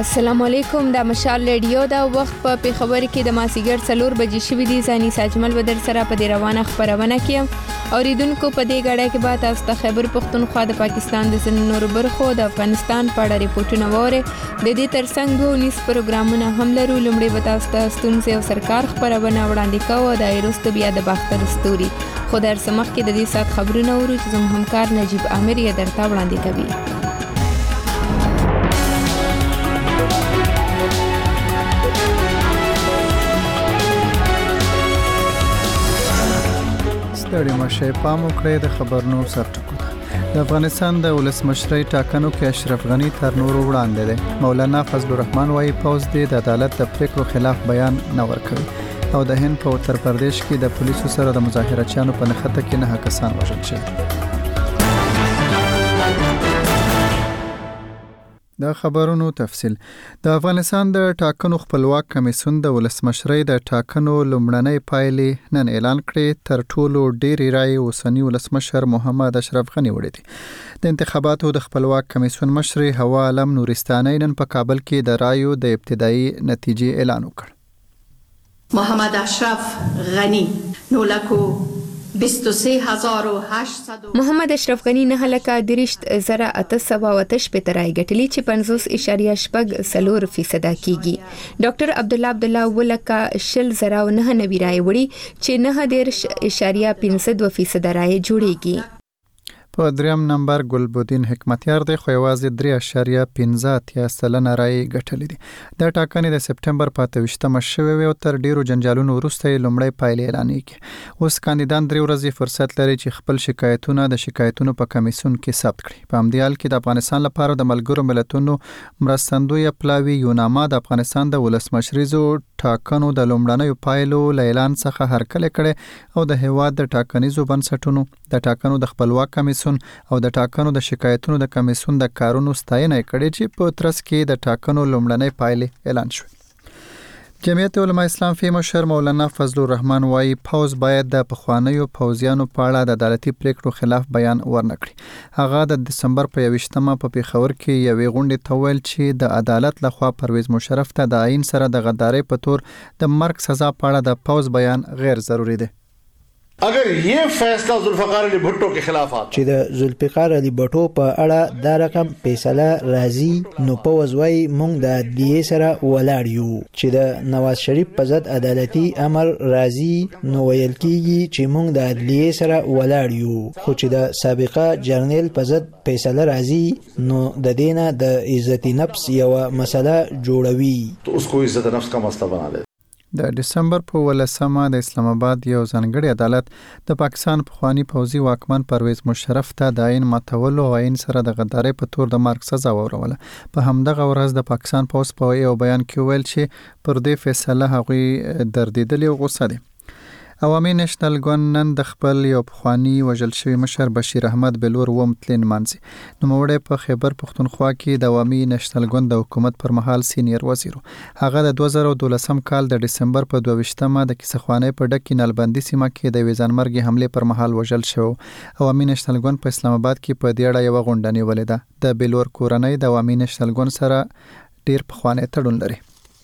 السلام علیکم. د مشال رادیو دا وخت په پیښور کې د ماسیګر 4 بجې شوې دي. ځاني ساجمل بدر سره په دې روانه خبرونه کې اوریدونکو په دې غړې کې بعد تاسو ته خیبر پختونخوا د پاکستان د ځینو نورو برخو د افغانستان په اړه ریپورتونه وره. د دې ترڅنګ 19 پروګرامونه هم لرو. لومړی به تاسو ته ستونزې او سرکار خبرونه وړاندې کوو. د ایروست بیا د باختر ستوري خو در سمخ کې د دې سات خبرونه ورو چې زموږ همکار نجیب عامر یې درته وړاندې کوي. ستړي مشه پام وکړئ د خبرونو سرټکو ته. د افغانستان د ولسمشرۍ ټاکنو کې اشرف غنی تر نورو وړاندې دی. مولانا فضل الرحمن وايي پوز دی د عدالت د پریکړو خلاف بیان نه ورکوي. او د هند په اتر پردیش کې د پولیسو سره د مظاهرچیانو په نښته کې 9 کسان وژل شوي. د خبرونو تفصیل. د افغانستان د ټاکنو خپلواک کمیسیون د ولسمشرۍ د ټاکنو لومړنۍ پایلې نن اعلان کړې. تر ټولو ډېرې رایې اوسنی ولسمشر محمد اشرف غنی وړي دي. د انتخاباتو د خپلواک کمیسیون مشر هوا علم نورستاني نن په کابل کې د رایو د ابتدایي نتیجې اعلان وکړ. محمد اشرف غنی 9,23,800 محمد اشرف غنی 9,38,888 پترای ګټلی چې 50.4% کیږي. ډاکټر عبدالله ولکا 0.9 رای وړي چې 9.52% رای جوړیږي. په دریم نمبر ګلبودین حکمتیار دی خو یوازې 3.15% رای ګټلې دي. د ټاکنې د سپټمبر په 28مه شوې او تر ډیرو جنجالونو وروسته لومړی پایلې اعلان کړي. اوس کاندیدان 3 ورځې فرصت لري چې خپل شکایتونه د شکایتونو په کمیسیون کې ثبت کړي. په همدې حال کې د افغانستان لپاره د ملګرو ملتونو مرستندوی پلاوی یوناما د افغانستان د ولسمشریزو ټاکنو د لومړنیو پایلو اعلان څخه هرکله کړي او د هیواد د ټاکنیزو بنسټونو د ټاکنو د خپلواک کمیسیون او د ټاکنو د شکایتونو د کمیسیون د کارونو ستاینه کړي چې په ترڅ کې د ټاکنو لومړنۍ پایلې اعلان شوې. جمعیت علماء اسلام فی مشر مولانا فضل الرحمن وايي پوز باید د پخوانیو پوزیانو په اړه د عدالتي پریکړو خلاف بیان ورنکړي. هغه د دسمبر په 21مه په پیښور کې یوې غونډې ته ویل چې د عدالت لخوا پرویز مشرف ته د آئین سره د غدارۍ په تور د مرګ سزا په اړه د پوز بیان غیر ضروری دی. اگر یہ فیصلہ ذوالفقار علی بھٹو کے خلاف آتا چې د ذوالفقار علی بھټو په اړه دا رقم فیصله راځي نو په وزوي مونږ د عدلیې سره ولاړ یو. چې د نواز شریف په ضد عدالتي امر راځي نو ویل کیږي چې مونږ د عدلیې سره ولاړ یو. خو چې د سابقه جرنیل په ضد فیصله راځي نو د دینه د عزت نفس یو مسله جوړوي. تو اس کو عزت نفس کا مسئلہ بنا دے. د دسمبر په 18مه د اسلام آباد یو ځانګړي عدالت د پاکستان پخوانی پوځي واکمن پرویز مشرف ته د آئین ماتولو او آئین سره د غدارۍ په تور د مرګ سزا وروله. په همدغه ورځ د پاکستان پوځ په یو بیان کې ویل چې پر دې فیصله هغوی دردیدلي او غوسه دي. عوامي نېشنل ګوند نن د خپل یو پخوانی وژل شوی مشر بشیر احمد بلور ومتلین مانځي. نوموړی په خیبر پختونخوا کې د عوامي نېشنل ګوند د حکومت پر مهال سینیر وزیر. هغه د 2012 کال د دسمبر په 22مه د کیسخوانۍ په ډک نلبندي سیمه کې د ویزانمرګي حمله پر مهال وژل شو. عوامي نېشنل ګوند په اسلام آباد کې په دې اړه یو غونډه نیولې ده. د بلور کورنۍ د عوامي نېشنل ګوند سره ډیر پخوانی تړون لري.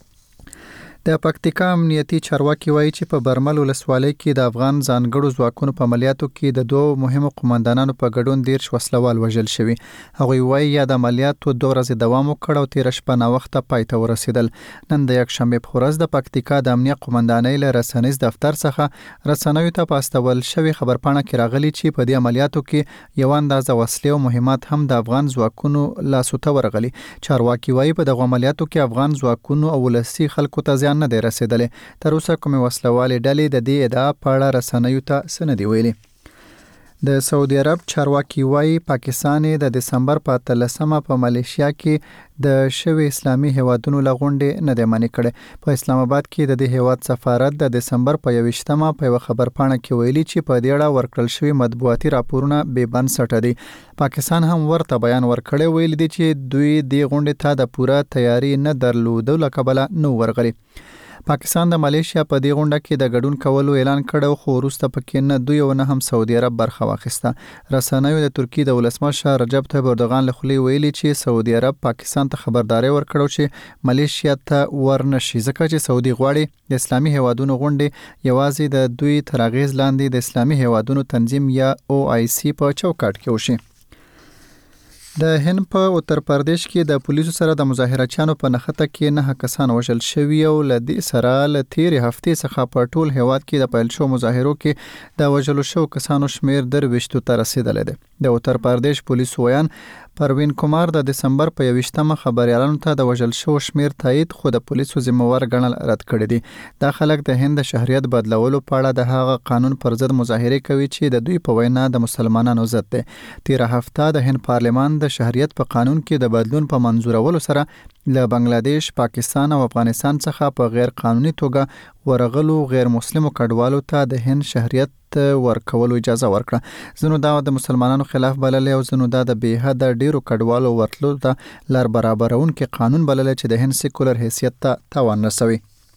د پکتیکا امنیتي چارواکي وایي چې په برمل ولسوالۍ کې د افغان ځانګړو ځواکونو په عملیاتو کې د 2 مهمو قومندانانو په ګډون 13 وسلوال وژل شوي. هغوی وایي یا د عملیاتو 2 ورځې دوام وکړ او 13 شپه ناوخته پای ته ورسېدل. نن د یکشنبه په ورځ د پکتیکا د امنیه قومندانۍ له رسنیز دفتر څخه رسنیو ته پاستول شوی خبرپاڼه کې راغلی چې په دې عملیاتو کې یو اندازه وسلې او مهمات هم د افغان ځواکونو لاسو ته ورغلي. چارواکي وایي په دغه عملیاتو کې افغان ځواکونو او ولسي خلکو ته زیان نه دی رسیدلی. تر اوسه کومې وسلوالې ډلې د دې ادعا په اړه رسنیو ته څه نه دي ویلي. د سعودي عرب چارواکي وایي پاکستان د دسمبر په 13مه په ملیشیا کې د شوی اسلامي هیوادونو لغونډې نه دی منې کړې. په اسلام آباد کې د دې هیواد سفارت د دسمبر په 21مه په یو خبرپاڼه کې ویلي چې په دې اړه ورکړل شوی مطبوعاتي راپورونه بې بنسټه دي. پاکستان هم ورته بیان ورکړی ویل دي چې دوی دې غونډې ته د پوره تیاری نه درلودلو له کبله نو ورغلي. پاکستان د مالیشیا په دې غونډه کې د ګډون کولو اعلان کړو، خو وروسته پکې نه دوی او نه هم سعودي عرب برخه واخیسته. رسنیو د ترکیې د ولسمشر رجب طیب اردوغان له خولې ویلي چې سعودي عرب پاکستان ته خبرداري ورکړو چې مالیشیا ته ورنشي، ځکه چې سعودي غواړي د اسلامي هیوادونو غونډې یوازې د دوی تر اغیز لاندې د اسلامي هیوادونو تنظیم یا OIC په چوکاټ کې وشي. د هند په اتر پردیش کې د پولیسو سره د مظاهرچیانو په نښته کې 9 کسان وژل شوي او له دې سره له تیرې هفتې څخه په ټول هیواد کې د پیل شو مظاهرو کې د وژلو شو کسانو شمیر 23 ته رسیدلی دی. د اتر پردیش پولیسو ویان پروین کومار د دسمبر په 21مه خبريالانو ته د وژل شو شمیر تایید، خو د پولیسو ذمہوار ګڼل رد کړی دی. دا خلک د هند شهریت بدلولو په اړه د هغه قانون پر ضد مظاهره کوي چې د دوی په وینا د مسلمانانو ضد دی. تیر هفته د هند پارلمان د شهریت په قانون کې د بدلون په منظورولو سره له بنگلاديش، پاکستان او افغانستان څخه په غیر قانوني توګه ورغلو غیر مسلمو کډوالو ته د هند شهریت ورکولو اجازه ورکړه. زنو دا د مسلمانانو خلاف بللې او زنو دا د بهاده ډیرو کډوالو ورتلو ته لار برابرون کې قانون بللې چې د هند سیکولر حیثیت ته تاوان رسوي.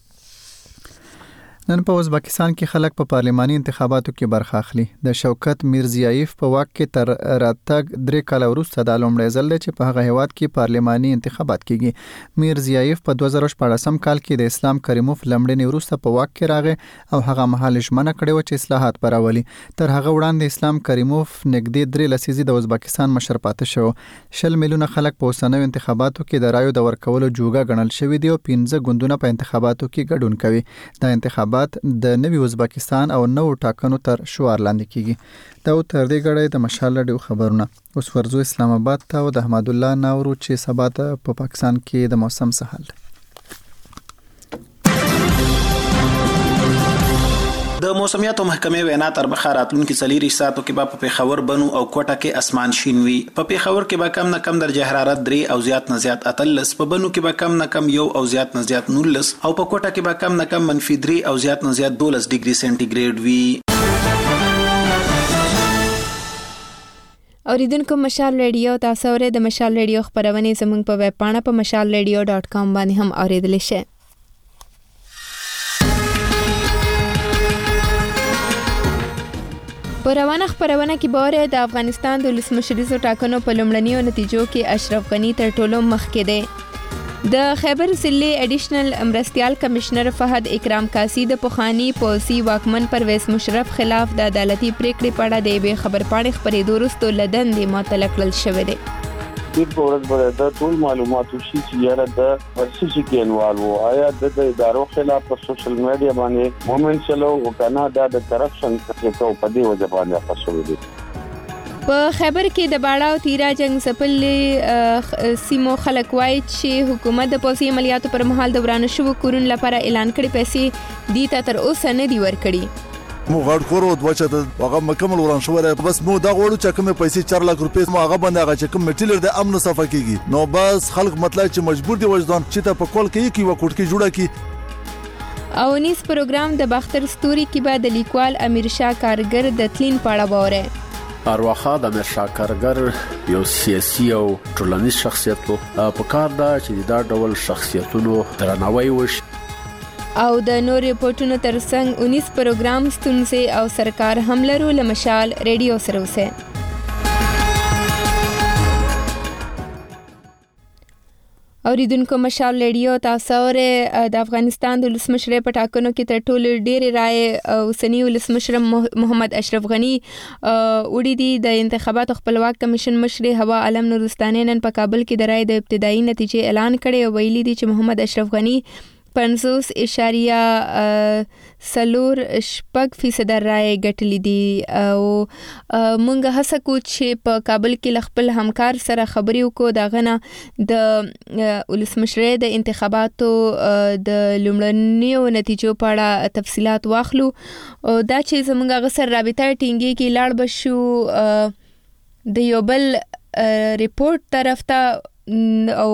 نن په ازبکستان کې خلک په پارلماني انتخاباتو کې برخه اخلي. د شوکت میرزیایف په واک کې تر راتګ 3 کال وروسته د لومړي ځل چې په هغه هیواد کې پارلماني انتخابات کیږي. میرزیایف په 2014 کال کې د اسلام کریموف لمړنی وروسته په واک کې راغی او هغه مهال ژمنه کړې و چې اصلاحات براولي. تر هغه وړاندې اسلام کریموف نږدې 3 لسیزې د ازبکستان مشر پاتې شو. 10 میلیونه خلک په اوسنیو انتخاباتو کې د رایو د ورکولو جوګه ګڼل شوی دی او 15 ګوندونه په انتخاباتو کې ګډون کوي. دا انتخابات د نوي ازبکستان او نو ټاکنو تر شعار لاندې کیږي. دا تر دې غړې د مشال ډیو خبرونه. اوس ورزو اسلام آباد ته او د احمد الله ناورو چې سبا ته په پاکستان کې د موسم څه حال. د موسمیاتو محکمې وینا تر بخاراتونکو 4 ساعتو کې په پیښور بنو او کوټه کې اسمان شین وي. په پیښور کې به کم نه کم درجه حرارت 3 او زیات نه زیات 13، په بنو کې به کم نه کم 1 او زیات نه زیات 19 او په کوټه کې به کم نه کم -3 او زیات نه زیات 12 ډیګري سنټیګریډ وي. اوریدونکو مشال ریډیو تاسو ورته د مشال ریډیو خبرونه زموږ په ویب پاڼه په mashalradio.com باندې هم اوریدل شئ. په روانه خبرونه کې بوره د افغانستان د ولسمشریزو ټاکنو په لومړنیو نتیجو کې اشرف غنی تر ټولو مخکې دی. د خیبر ضلع اډیشنل مرستیال کمشنر فهد اکرام کاسی د پوخانی پولیسي واکمن پرویز مشرف خلاف د عدالتي پریکړې په اړه د به خبر پاڼې خبرېدو وروسته لدندې معطل کړل شوی دی. د ورځ بره د ټول معلوماتو شي چې یاره د ورسې کې انوالو آیا د ادارو خلاف په سوشل میډیا باندې مومنت چلو او کنه د کرپشن څخه په دې وجه باندې پښو دي. په خیبر کې د باړه او تیرا جنگ سپل سیمو خلک وایي چې حکومت د پولیسي عملیاتو پر مهال د ورانه شوو کورونو لپاره اعلان کړي پیسې دي ته تر اوسه نه دی ورکړي. مو غړ کورو د وچه هغه مکمل وران شو بس مو دا غوړو چې کومه پیسې 4 لک روپۍ مو هغه باندې هغه چې کوم میټیلر د امن صفه کیږي نو بس خلک مطلب چې مجبور دي وجدان چې ته په کول کې کی وکټ کې جوړه کی. او نیس پروګرام د باختر ستوري کې بعد لیکوال امیر شاه کارګر د تلین پاړه وره. ارواخا د امیر شاه کارګر یو سیاسي او ټولنیز شخصیت وو په کار دا چې دا ډول شخصیتونو درناوی وشي. او د نور ریپورتونو ترڅنګ 19 پروګرام ستونزې او سرکار هم لرو لمشال ریډیو سره اوسه. اوریدونکو مشال ریډیو تاسو ورته د افغانستان د ولسمشر په ټاکنو کې تر ټولو ډېر رائے اوسنی ولسمشر محمد اشرف غنی وړي دي. د انتخاباتو خپلواک کمیشن مشر هوا علم نورستاني نن په کابل کې د رائے د ابتدایي نتیجې اعلان کړي او ویلي دي چې محمد اشرف غنی 50.4% رائے ګټلې دي او مونږ هڅه کوو چې په کابل کې خپل همکار سره خبرې وکړو دا غنه د ولسمشر د انتخاباتو د لومړنیو نتیجو په اړه تفصيلات واخلو او دا چې زمونږ غسر رابطه ټینګي کې لاړ بشو د یو بل ریپورت طرف ته او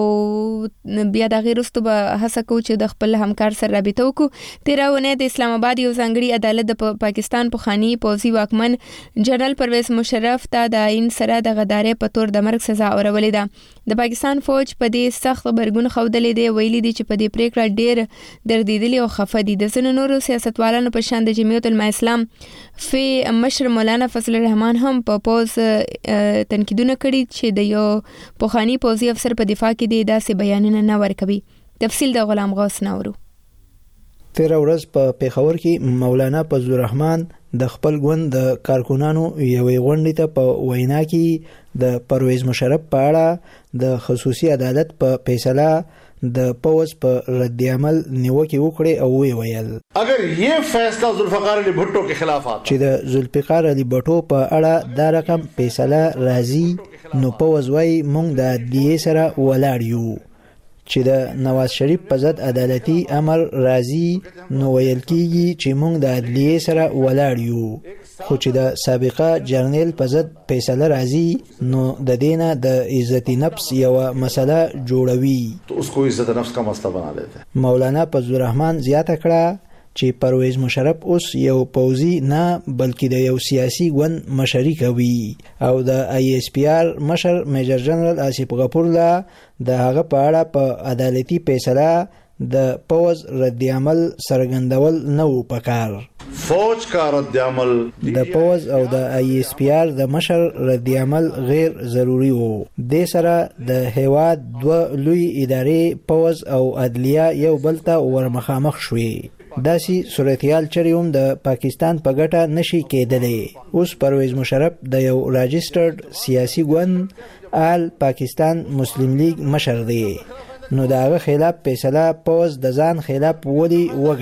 بیا د غیرستو به هڅه کوو چې د خپل همکار سره رابطه وکړو. تیراونه د اسلام آباد یو ځانګړي عدالت د پاکستان پخوانی پوځي واکمن جنرال پرویز مشرف ته د عین سره د غدارۍ په تور د مرګ سزا اورولې ده. د پاکستان فوج په دې سخت غبرګون ښودلې دی، ویلي دي چې په دې پریکړه ډېر دردیدلي او خفه دي. د ځینو نورو سیاستوالانو په شان د جمعیت العلماء اسلام فی مشر مولانا فضل الرحمن هم په پوز تنقیدونه کړي چې د یو پخوانی پوځي افسر په دفاع کې دی داسې بیانونه نه ورکوي. تفصیل د غلام غوث نورو. تیر ورځ په پیښور کې مولانا فضل الرحمن د خپل ګوند د کارکونانو یوې غونډې ته په وینا کې د پرویز مشرف په اړه د خصوصي عدالت په فیصله د پوز په رد عمل نیوکه وکړي او ویل اگر یہ فیصلہ ذوالفقار علی بھٹو کے خلاف آتا چې د ذوالفقار علی بھٹو په اړه دا رقم فیصله راځي نو پوز وای مونږ د عدلیې سره ولاړ یو، چې د نواز شریف په ضد عدالتي امر راځي نو ویل کیږي چې مونږ د عدلیې سره ولاړ یو، خو چې د سابقه جرنیل په ضد فیصله راځي نو د دینه د عزت نفس یو مسله جوړوي، تو اس کو عزت نفس کا مسئلہ بنا دیتے. مولانا فضل الرحمن زیاته کړه چې پرویز مشرف اوس یو پوځي نه بلکې د یو سیاسي ګوند مشري کوي او د ISPR مشر میجر جنرال آصف غفور لا د هغه په اړه په عدالتي فیصله د پوز رد عمل سرګندول نو پکار. فوج کا رد عمل د پوز او د ISPR د مشر رد عمل غیر ضروری وو. د سره د هیواد دو لوی ادارې پوز او عدلیه یو بلته ورمخامخ شوې. داسي صورتحال چریوم د پاکستان په ګټه نشي کېدلې. اوس پرویز مشرف د یو راجسترډ سیاسي ګوند آل پاکستان مسلم لیگ مشر دی، نو داغه خلاف فیصله پوز د ځان خلاف ولی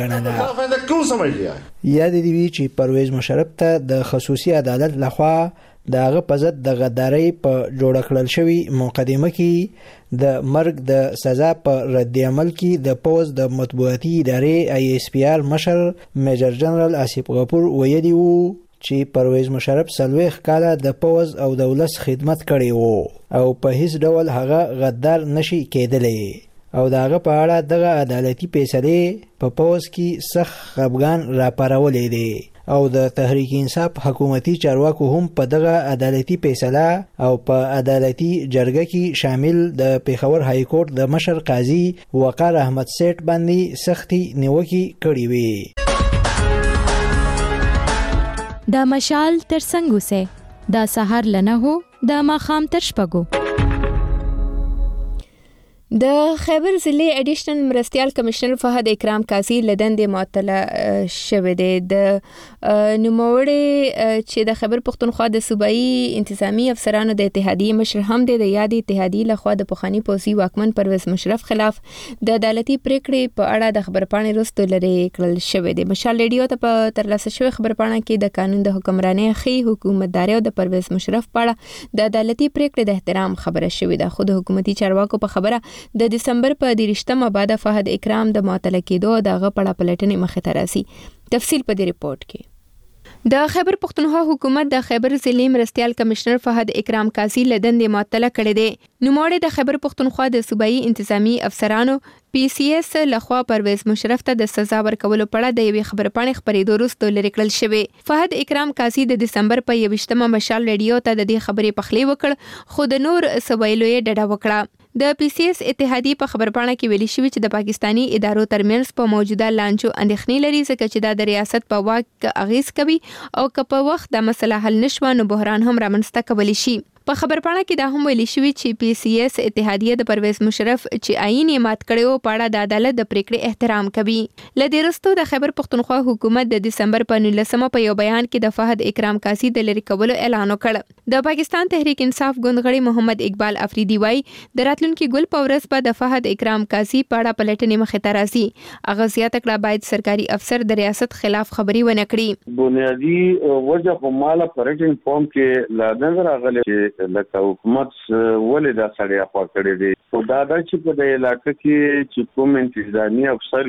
وګڼله. یاد دی وی چې پرویز مشرف ته د خصوصي عدالت لخوا داغه په ضد د غدارۍ په جوړ کړل شوی مقدمه کې د مرګ د سزا په رد عمل کې د پوز د مطبوعاتي ادارې ISPR مشر میجر جنرال آصف غفور ویلي وو چې پرویز مشرف 40 کاله د پوز او د ولس خدمت کړی وو او په هیڅ ډول هغه غدار نشي کېدلی او داغه په اړه دغه عدالتي فیصله په پوز کې سخت خفګان راپارولې دي او د تحریک انصاف حکومتي چارواکو هم په دغه عدالتي فیصله او په عدالتي جرګه کې شامل د پیښور های کورټ د مشر قاضي وقار احمد سیټ باندې سختي نیوکه کړې وي. دا مشال تر څنګه سه دا سحر لنه هو دا ماخام تر شپګو. د خیبر ضلع اډیشنل مرستیال کمشنر فهد اکرام قاضي لدندې معطله شوه دی. د نوموړي چې د خیبر پختونخوا د صوبایي انتظامی افسرانو د اتحادیې مشر هم دی، د یادې اتحادیې لخوا د پخوانی پوځي واکمن پرویز مشرف خلاف د عدالتي پریکړې په اړه د خبرپاڼې وروسته لري کړل شوی دی. مشال ریډیو ته په ترلاسه شوی خبرپاڼه کې د قانون د حکمرانۍ خې حکومتداري او د پرویز مشرف په اړه د عدالتي پریکړې د احترام خبره شوې ده، خو د حکومتي چارواکو په خبره د دسمبر په 23مه بعد فهد اکرام د معطله کېدو دغه پړه پلټنې مخې ته راځي. تفصیل په دې ریپورت کې. د خیبر پختونخوا حکومت د خیبر ضلع مرستیال کمشنر فهد اکرام قاضي لدندې معطله کړې ده. نوموړي د خیبر پختونخوا د صوبایي انتظامی افسرانو PCS لخوا پرویز مشرف ته د سزا ورکولو په اړه د یوې خبرپاڼې خبرېدو وروسته لرې کړل شوی. فهد اکرام قاضي د دسمبر په 21مه مشال ریډیو ته د دې خبرې پخلی وکړ، خو د نور سویلو یې ډډه وکړه. د PCS اتحادیې په خبرپاڼه کې ویلي شوی چې د پاکستانی ادارو ترمنځ په موجوده لانجو اندېښنې لري، ځکه چې دا د ریاست په واک اغیز کوي او که په وخت د مسله حل نشوه نو بحران هم رامنځته کولی شي. په خبرپاڼه کې دا هم ویلي شوی چې PCS اتحادیه د پرویز مشرف چې عین یې مات کړو په اړه د عدالت د پریکړې احترام کوي. لدې وروسته د خیبر پختونخوا حکومت د دسمبر په 19مه په یو بیان کې د فهد اکرام قاضي د لرې کولو اعلان وکړ. د پاکستان تحریک انصاف ګوند غړي محمد اقبال افریدي وایي د راتلونکي ګل په ورځ به د فهد اکرام قاضي په اړه پلټنې مخې ته راځي. هغه زیاته کړه باید سرکاري افسر د ریاست خلاف خبري ونه کړي. بنیادی وجه په مالا پرټین فارم کې لا نظر راغلی چې لکه حکومت ولې دا سړی اخوا کړی دی. خو دا چې په د علاقې کې چې کوم انتظامی افسر وي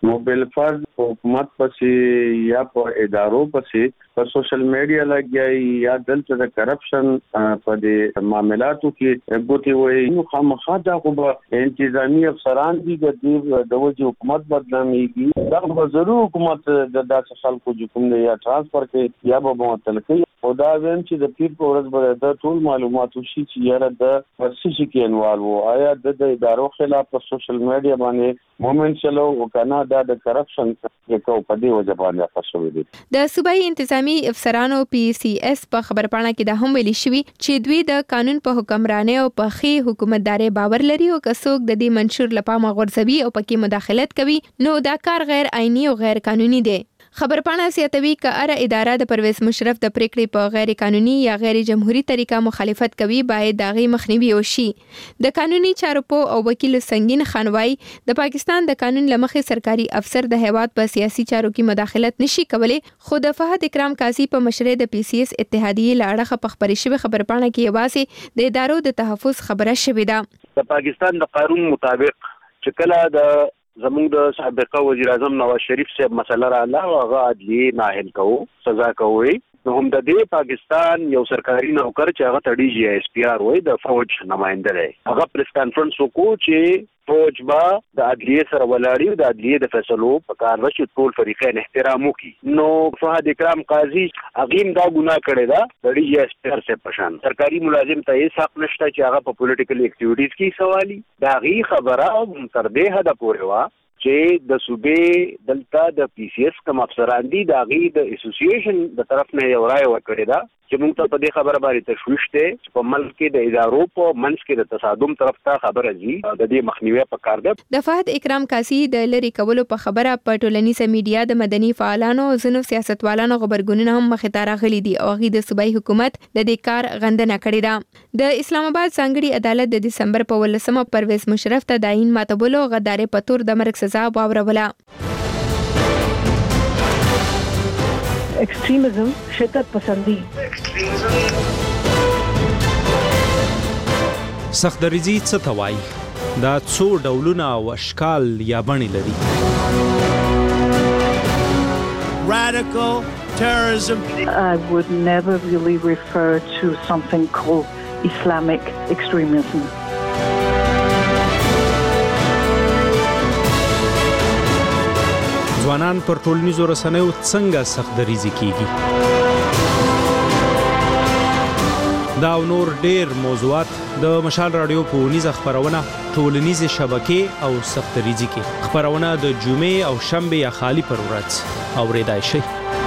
نو بل فرض حکومت پسې یا په ادارو پسې په سوشل میډیا لګي یا دلته د کرپشن په دې معاملاتو کې ګوتې وي نو خامخا دا خو به انتظامی افسران دي د وجه حکومت بدناميږي دا ضرور حکومت د داسې خلکو کوم نه یا ترانسفر کې یا به معطل کوي او دا ویم چې د پیر په ورځ به د ټول معلوماتو شي چې یاره د ورسشي کې انوال وو آیا د ادارو خلاف په سوشل میډیا باندې مومنت چلو او کنه دا د کرپشن کو په دې وجه باندې فشوي دي د صوبایي انتظامی افسرانو پی سی اس په خبرپاڼه کې د هم ویلي شوی چې دوی د قانون په حکمرانۍ او په خې حکومتداري باور لري او کڅوګ د دې منشور لپاره غورځوي او پکې مداخلت کوي نو دا کار غیر آئینی او غیر قانوني دی خبرپاڼه زیاتوي چې هر اداره د پرویز مشرف د پریکړې په غیر قانوني یا غیر جمهوریت طریقه مخالفت کوي باید داغي مخنیوي وشي د قانوني چارو په او وکیل سنگین خانوای د پاکستان د قانون لمخې سرکاري افسر د هیواد په سیاسي چارو کې مداخلت نشي کولای خو د فهد اکرام قاضي په مشرۍ د پی سی اس اتحادیه لاړه په خبري شوی خبرپاڼه کې یوازې د ادارو د تحفظ خبره شوې ده د پاکستان د قانون مطابق چې کله د زموږ د سابقه وزیر اعظم نواز شریف صاحب مسله را لاله هغه عدلی ناهل کوو سزا کوي نو هم د دې پاکستان یو سرکاري نوکر چې هغه ته ډي جی اس پی آر وای د فوج نمائنده دی هغه پریس کانفرنس وکړو چې فوج با د عدلیه سره ولاړی د عدلیه د فیصلو په کار وشي ټول فریقین احترام وکړي نو فهد اکرام قاضي اغیم دا ګناه کړی دا د ډي جی اس پی آر سره پشان سرکاري ملازم ته یې حق نشته چې هغه په پولیټیکل اکټیویټیز کې سوالي دا غي خبره تر دې حد پورې وا چې د صوبې دلته د پی سی اس کوم افسران دي د غي د اسوسییشن د طرف نه یو رائے ورکړی دا چې موږ ته په دې خبره باندې تشویش ده چې په ملک کې د ادارو په منځ کې د تصادم طرف ته خبره دي د دې مخنیوي په کار ده د فهد اکرام قاضي د لری کولو په خبره په ټولنیزه میډیا د مدني فعالانو او ځینو سیاستوالانو خبرګونونه هم مخې ته راغلي دي او غي د صوبایي حکومت د دې کار غندنه کړې ده د اسلام آباد ځانګړي عدالت د دسمبر په 18 پرویز مشرف ته د عین ماتولو غداري په تور د مرګ سزا واوروله extremism शिद्दत पसंदी سختدریزي څه ته وایي دا څو ډولونه او اشکال یا بڼې لري Radical terrorism I would never really refer to something called Islamic extremism ځوانان پر ټولنیزو رسنیو څنګه سختدریزي کیږي دا نور ډېر موضوعات د مشال رادیو په ونیزه خبرونه ټولنیزه شبکې او سختدریزي کې خبرونه د جمعې او شنبه یا خالی پر ورځ اوریدای شي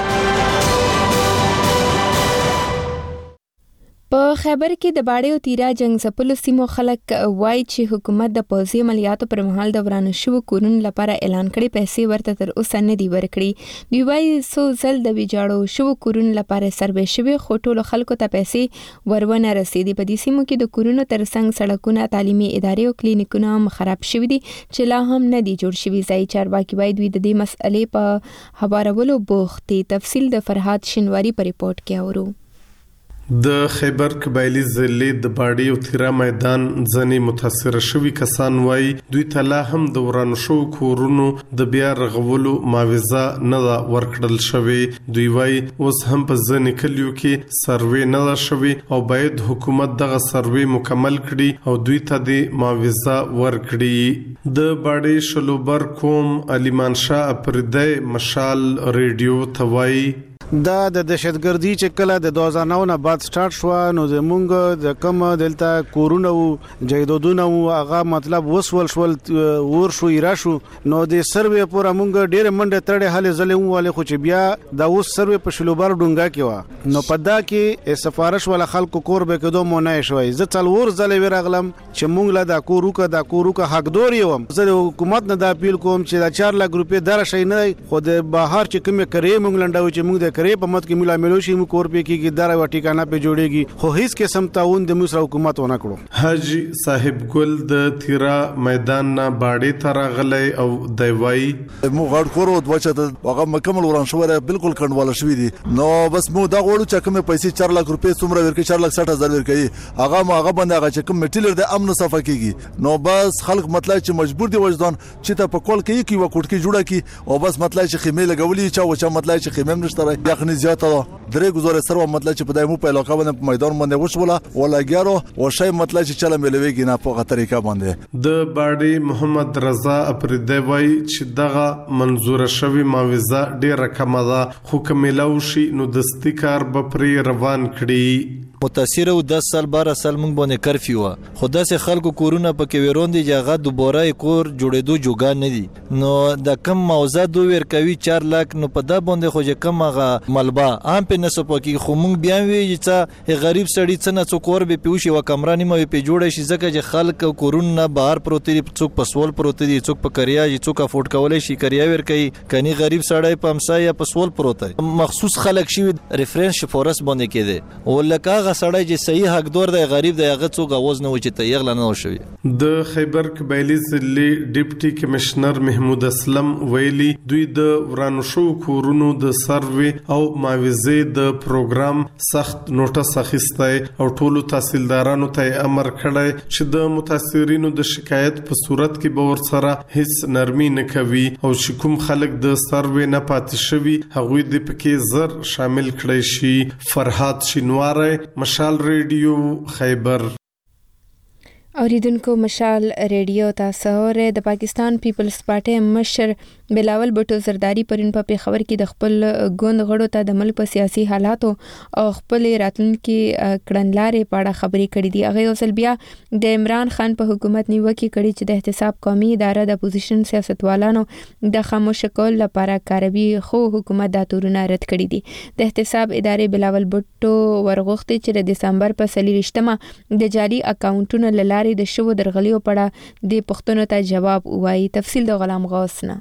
په خیبر کې د باړې او تیرا جنگ ځپلو سیمو خلک وایي چې حکومت د پوځي عملیاتو پر مهال د ورانو شوو کورونو لپاره اعلان کړي پیسې ورته تر اوسه نه دی ورکړي دوی وایي څو ځل د ویجاړو شوو کورونو لپاره سروې شوی خو ټولو خلکو ته پیسې ورونه رسیدي په دې سیمو کې د کورونو ترڅنګ سړکونه تعلیمي ادارې او کلینیکونه هم خراب شوي دي چې لا هم نه دي جوړ شوي ځای چارواکي وایي دوی د دې مسئلې په هوارولو بوخت دي تفصیل د فرهاد شینواری په ریپورت کې اورو د خیبر قبایلی ضلع د باړې او تیرا میدان ځنې متاثر شوي کسان وایي دوی ته لا هم د ورانو شوو کورونو د بیا رغولو معاوضه نه ده ورکړل شوې دوی وایي اوس هم په ځینې کلیو کې سروې نه ده شوې او باید حکومت دغه سروې مکمل کړي او دوی ته د معاوضه ورکړي د باړې شلوبر کوم علیمان شاه اپردی مشال ریډیو ته وایي دا د دهشتګردي چې کله د 2009 نه بعد سٹارټ شو نو زمونږ د کم دلته کورونه او جیدودونه او هغه مطلب وسول شول ور شو ایرا شو نو د سروې پورا مونږ ډېر منډه تړې حل زلې واله خو چې بیا دا اوس سروې په شلوبر ډونګه کې و نو پدا کې سفارش ولا خلکو کور به کېدو مو نه شوي ز څلور زلې ورغلم چې مونږ لا دا کوروکه حقدار یم زه حکومت نه د اپیل کوم چې دا 4 لک روپې در شي نه خو د بهر چې کومه کرے مونږ لنډو چې مونږ د مذاکره په مت کې ملا ملوشي مو کور په کې دار و ټیکانه په جوړيږي خو هیڅ قسم تعاون د مصر حکومت ونه کړو. حاجی صاحب ګل د تیرا میدان نه باډې تر غلې او دیوای مو غړ کورو د وچته هغه مکمل وران شو بالکل کندواله شوې دي نو بس مو دا غوړو چې کوم پیسې 4 لک روپے څومره ورکې 4,60,000 ورکې هغه باندې هغه چې کوم میټیلر د امن صفه کیږي نو بس خلک مطلب چې مجبور دي وجدان چې ته په کول کې کی وکټ کې جوړه کی او بس مطلب چې خیمه لګولې چا مطلب چې خیمه نشته یقیني زیاته درې گزاره سره مطلب چې په دایمو په علاقه باندې په میدان باندې وشوله ولا ګیارو او شی مطلب چې چله ملويږي نه په طریقه باندې د باډي محمد رضا اپریدی وای چې دغه منزور شوی معاوضه ډیره کم ده خو کملاو شي نو د استکار بپری روان کړي. متاثر او 10 سال 12 سال مونږ باندې کرفیو خدا سه خلکو کورونه پکې وروندي جګه دوباره کور جوړېدو جوګان نه دي نو د کم موضوع دو ور کوي 4 لک نو په دا باندې خو چې کم هغه ملبا ام په نسو پکې خو مونږ بیا وی چې غریب سړی څنګه څوکور به پیوشي و کمرانی مې په جوړه شي ځکه چې خلک کورونه بهر پروت دي څوک پسول پروت دي څوک په کریا څوک افورد کولای شي کریا ور کوي کني غریب سړی په امسا یا پسول پروت دی مخصوص خلک شي ریفرنس فورس باندې کېده ولکه سړی چې صحیح حقدار دی غریب دی هغه څوک اواز نه و چې ته یغلا نه وشوي. د خیبر قبایلی ضلع ډیپټي کمشنر محمود اسلم ویلي دوی د ورانو شو کورونو د سروي او معاوضه د پروګرام سخت نوټس اخیستی او ټولو تحصیلدارانو ته امر کړی چې د متاثرینو د شکایت په صورت کې به ورسره هیڅ نرمي نه کوي او چې کوم خلک د سروي نه پاتې شوي هغوی د پکې زر شامل کړي شي. فرحات شینواره مشال ریډیو خیبر. اوریدونکو مشال ریډیو تاسو اوره د پاکستان پیپلز پارټي مشر بلاول بټو زرداری پرون په پیښور کې د خپل ګوند غړو ته د ملک په سیاسي حالاتو او خپل راتلونکي کړنلارې په اړه خبرې کړې دي. هغه اوسل بیا د عمران خان په حکومت نیوکه کړې چې د احتساب قومي اداره د اپوزیشن سیاستوالانو د خاموش کول لپاره کاروي خو حکومت دا تورونه رد کړی دي. د احتساب ادارې بلاول بټو ورغوښتي چې د دسمبر په 23مه د جعلي اکاونټونو لاره د شوو درغلیو پړه د پښتنو ته جواب وایي. تفصیل د غلام غوث نه.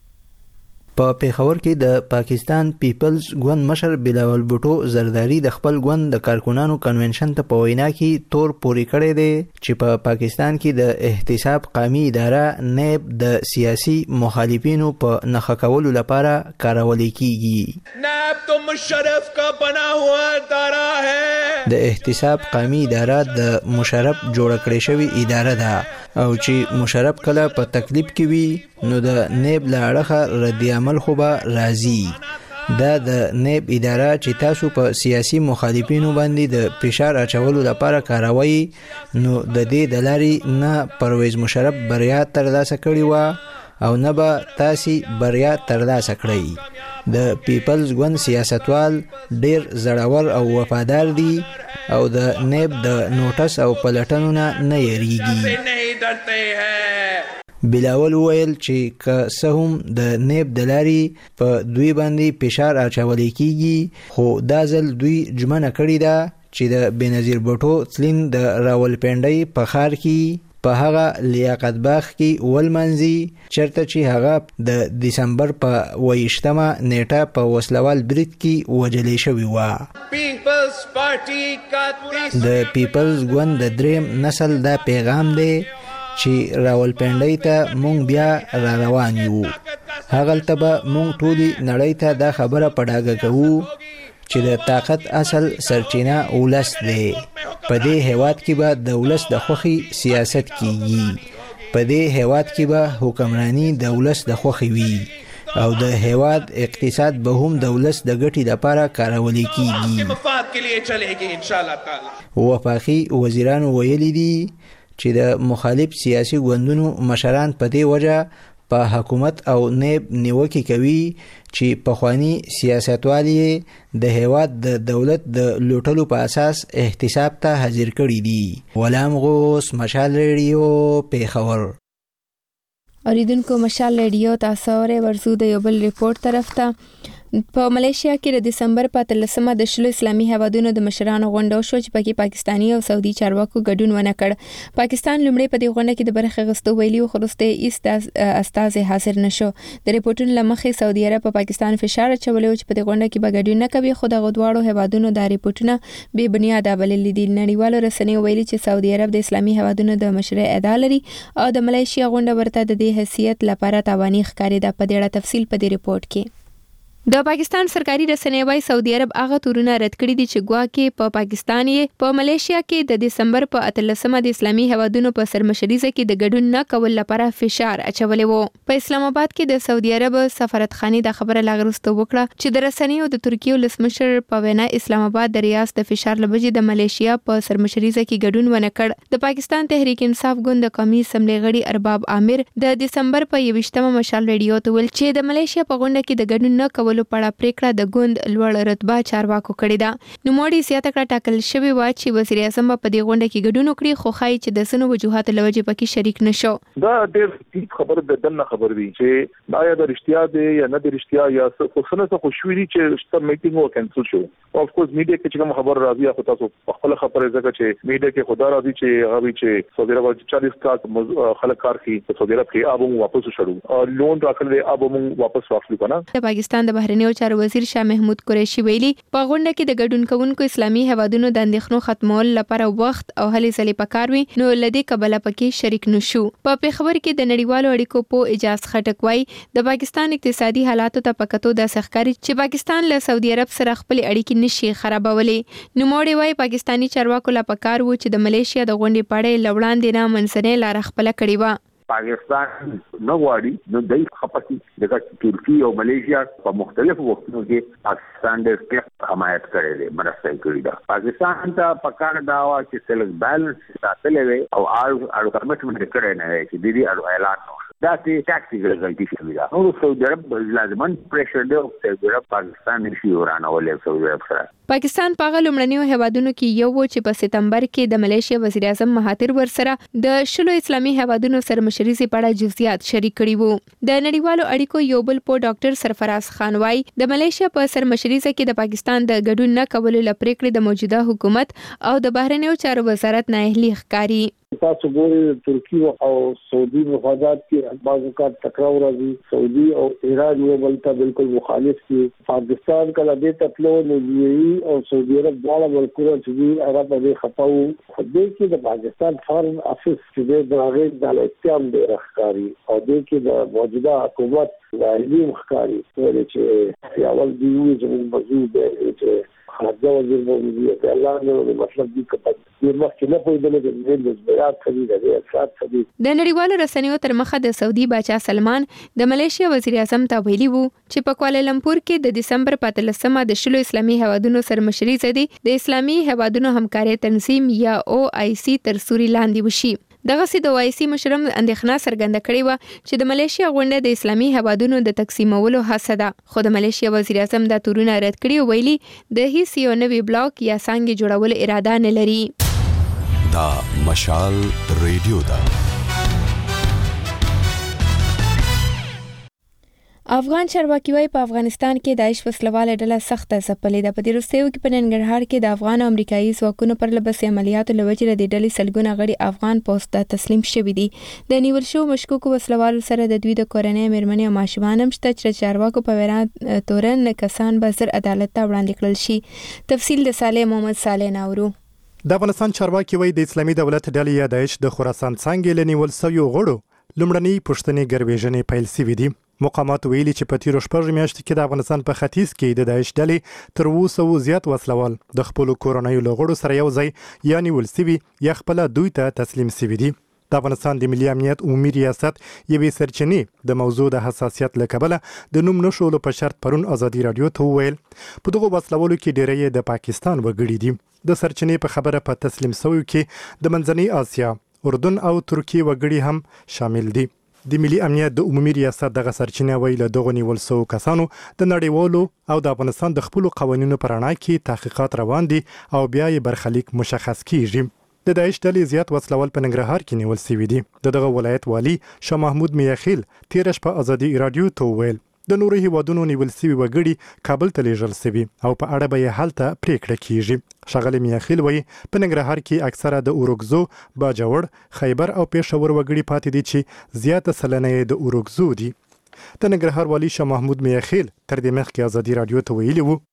په پیښور کې د پاکستان پیپلز ګوند مشر بلاول بوټو زرداری د خپل ګوند د کارکونانو کنونشن ته په وینا کې تور پوری کړی دی چې په پاکستان کې د احتساب قومي اداره نیب د سیاسي مخالفینو په نخښه کولو لپاره کارول کیږي. نیب تو مشرف کا بنا ہوا ادارہ ہے. د احتساب قومي اداره د مشرف جوړ کړی شوی اداره ده او چې مشرف کله په تکلیف کې وي نو د نیب لاړه رد عمل خو به راځي. دا د نیب اداره چې تاسو په سیاسي مخالفینو باندې د فشار اچولو لپاره کاروي نو د دې د لارې نه پرویز مشرف بریا ترلاسه کړې و او نه به تاسو بریا ترلاسه کړئ. د پیپلز ګوند سیاستوال ډیر زړور او وفادار دي او د نیب د نوټس او پلټنو نه یریږي. بلاول ویل چې که څه هم د نیب د لارې په دوی باندې فشار اچول کیږي خو دا ځل دوی ژمنه کړې ده چې د بنظیر بټو تلین د راولپنډۍ په ښار کې په هغه لیاقت باغ کې ولمنځي چرته چې هغه د دسمبر په 28مه نیټه په وسلوال برید کې وجلې شوی و. پیپلز پارټي کا د پیپلز ګوند د دریم نسل دا پیغام دی چې راولپنډۍ ته مونږ بیا را روان یو. هغلته به مونږ ټولي نړۍ ته دا خبره په ډاګه کوو چې د طاقت اصل سرچینه ولس دی. په دې هیواد کې به د ولس د خوښي سیاست کیږي. په دې هیواد کې به حکمرانی د ولس د خوښي وي او د هیواد اقتصاد به هم د ولس د ګټې لپاره کارول کیږي. مفاد کې لیے چلے گی ان شاء الله تعالی. وفاقي وزیرانو ویلي دي چې د مخالف سیاسي ګوندونو مشران په دې وجه په حکومت او نیب نیوکه کوي چې پخوانی سیاستوالي د هیواد د دولت د لوټلو په اساس احتساب ته حاضر کړي دي. غلام غوث مشال ریډیو پیښور. اوریدونکو مشال ریډیو تاسو اورئ ورزو د یو بل ریپورت طرف ته. په ملیشیا کې د دسمبر په 13مه د شلو اسلامي هیوادونو د مشرانو غونډه شو چې پکې پاکستاني او سعودي چارواکو ګډون ونه کړ. پاکستان لومړی په دې غونډه کې د برخه غوښتو ویلي خو وروسته استازي حاضر نشو. د ریپورتونو لمخې سعودي عرب په پاکستان فشار اچولی چې په دې غونډه کې به ګډون نه کوي، خو د غوډواړو هیوادونو د ریپورتونو بې بنیاده بللي دي. نړیوالو رسنیو ویلي چې سعودي عرب د اسلامي هیوادونو د مشرۍ ادعا لري او د ملیشیا غونډه ورته د دې حیثیت لپاره تاواني ښکاري. دا په دې اړه تفصیل په دې ریپورت کې. د پاکستان سرکاري رسنۍ وايي سعودي عرب هغه تورونه رد کړي دي چې ګواکې په پاکستان یې په ملیشیا کې د دسمبر په 13مه د اسلامي هیوادونو په سرمشریزه کې د ګډون نه کول لپاره فشار اچولی وو. په اسلام آباد کې د سعودي عرب سفارتخانې د خبره لاغرسته وکړه چې د رسنیو د ترکیې ولسمشر په وینا اسلام آباد د ریاست د فشار لبجې د ملیشیا په سرمشریزه کې ګډون ونه کړ. د پاکستان تحریک انصاف ګوند د قومي اسمبلی غړي ارباب عامر د دسمبر په 21مه مشال ریډیو ته ویل چې د ملیشیا په غونډه کې د ګډون نه کول پړه پریکړه د ګوند لوړ رتبه چارواکو کړې ده. نو موړي زیاته کړه ټاکل شوی و چې وزیر اعظم په دې غونډه کې ګډون وکړي، خو خای چې د سنو وجوهات لوجه پکې شریک نشو. دا ډېر خبر د دنه خبر دی چې دا یا د رښتیا دی یا نه د رښتیا یا څه څه خوشوي چې ست میټینګ و کینسل شو. او اف کورس میډیا کې کوم خبر راځي خو تاسو خپل خبره زګه چې میډیا کې خدا راځي چې هغه چې سعودي عرب 40 کال خلک کار کوي سعودي عرب کې ابو واپس شړو او لون راکړل ابو واپس واخلو کنه. د پاکستان د بهرنیو چارو وزیر شاه محمود قریشي ویلي په غونډه کې د ګډون کوونکو اسلامي هیوادونو د اندېښنو ختمول لپاره وخت او هلې ځلې پکار وي، نو لدې کبله پکې شریک نشو. په پیښور کې د نړیوالو اړیکو په اجاز خټک وای د پاکستان اقتصادي حالاتو ته پکتو د سخکاري چې پاکستان له سعودي عرب سره خپل اړیکې نشي خرابولې. نو موړي وای پاکستانی چارواکو لا پکار وو چې د ملیشیا د غونډې پړې لوړاندې نه منځنۍ لار خپل کړی و. پاکستان نو غواړي نو دای خپکی دغه ترکیه او ملیشیا په مختلفو وختونو کې پاکستان د سټیپ حمایت کړي دي مرسته کړې ده. پاکستان ته پکار دا و چې سیلز بیلنس ساتلې وي او اړو کمټمنټ کړي نه چې د دې اعلان نو دا چې ټاکټیکل غلطي شوې ده. نو سعودي عرب لازمان پریشر دی او سعودي عرب پاکستان نشي ورانولې. سعودي عرب سره پاکستان په لومړنیو هیوادونو کې یو و چې په سپتمبر کې د ملیشیا وزیر اعظم مهاتیر ورسره د شلو اسلامي هیوادونو سرمشریزي په اړه جزئیات شریک کړي وو. د نړیوالو اړیکو یو بل په ډاکټر سرفراز خان وايي د ملیشیا په سرمشریزه کې د پاکستان د ګډون نه کولو لپاره د موجوده حکومت او د بهرنیو چارو وزارت نه اهلي ښکاری. تاسو ګورئ ترکیه او سعودي مفادات کې بعض اوقات ټکراو راځي. سعودي او ایران یو بل ته بالکل مخالف دي. پاکستان کله دې تطلو نو دی او سعودي عرب دواړه ملکونه چې عرب دې خپاو خو دې کې د پاکستان فارن افیس چې د هغه د اتهام د راخکاری او دې کې د موجوده حکومت د اهلي مخکاری چې اول دی چې موضوع دی چې خارجه وزیر موجودي دی الله نو مطلب دی کپد مخکې نه پوهېدل د نسبیات خدي د اثرات خدي. د نړیوالو رسنیو تر مخه د سعودي باچا سلمان د ملیشیا وزیر اعظم ته ویلي وو چې په کوالالمپور کې د دسمبر په 13مه د شلو اسلامي هیوادونو سرمشریزه دي د اسلامي هیوادونو همکاري تنظیم یا OIC تر سوري لاندې وشي. دغه سي د OIC مشرم اندېښنه څرګنده کړې و چې د ملیشیا غونډه د اسلامي هیوادونو د تقسیمولو هڅه ده، خو د ملیشیا وزیر اعظم دا تورونه رد کړي او ویلي د هیڅ یو نوي بلاک یا څنګه جوړول اراده نه لري. دا مشال ریډیو ده. افغان چارواکي وايي په افغانستان کې داعش وسلواله ډله سخته ځپلې ده. په دې وروستیو کې په ننګرهار کې د افغان او امریکایي ځواکونو پر لبسي عملیاتو له وجې د ډلې سلګونه غړي افغان پوسټ ته تسلیم شوي دي. د نیول شوو مشکوکو وسلوالو سره د دوی د کورنۍ مېرمنې او ماشومان هم شته چې چارواکو په وینا تورن کسان به زر عدالت ته وړاندې کړل شي. تفصیل د صالح محمد صالح ناورو. د افغانستان چارواکي وايي د اسلامي دولت ډلې یا داعش د خراسان څنګه لنیول سویو غړو لومړنۍ پښتني ګرویژنې پیل شوې دي. مقامات ویلي چې په تیرو شپږ میاشتو کې د افغانستان په ختیځ کې د داعش ډلې تر 200 زیات وسلوال د خپل کورنۍ لغړو سره یو ځای یا نیول سوي یا خپل دوی ته تسلیم سوي دي. د افغانستان د ملي امنیت عمومي ریاست یوې سرچینې د موضوع د حساسیت له کبله د نوم نشولو په شرط پرون ازادي رادیو ته وویل په دغه وسلوالو کې ډېری د پاکستان وګړي دي. د سرچینې په خبره په تسلیم سویو کې د منځنۍ اسیا، اردن او ترکیه وګړي هم شامل دي. د ملي امنیت د عمومي ریاست دغه سرچینه ویل دغه نیول سو کسانو د نړیوالو او د افغانستان د خپل قوانینو پر اړه کې تحقیقات روان دي او بیا یې برخلیک مشخص کیږي. د داعش ډلې زیات وسلوال په ننګرهار کې نیول سوي دي. دغه ولایت والی شاه محمود میاخیل تیر شپه ازادي رادیو ته ویل د نورو هیوادونو نیول سوي وګړي کابل ته لیږل سوي او په اړه به یې هلته پریکړه کیږي. ښاغلی میاخیل وایي په ننګرهار کې اکثره د اورګزو، باجوړ، خیبر او پېښور وګړي پاتې دي چې زیاته سلنه یې د اورګزو دي. د ننګرهار والی شاه محمود میاخیل تر دې مخکې ازادي رادیو ته ویلي وو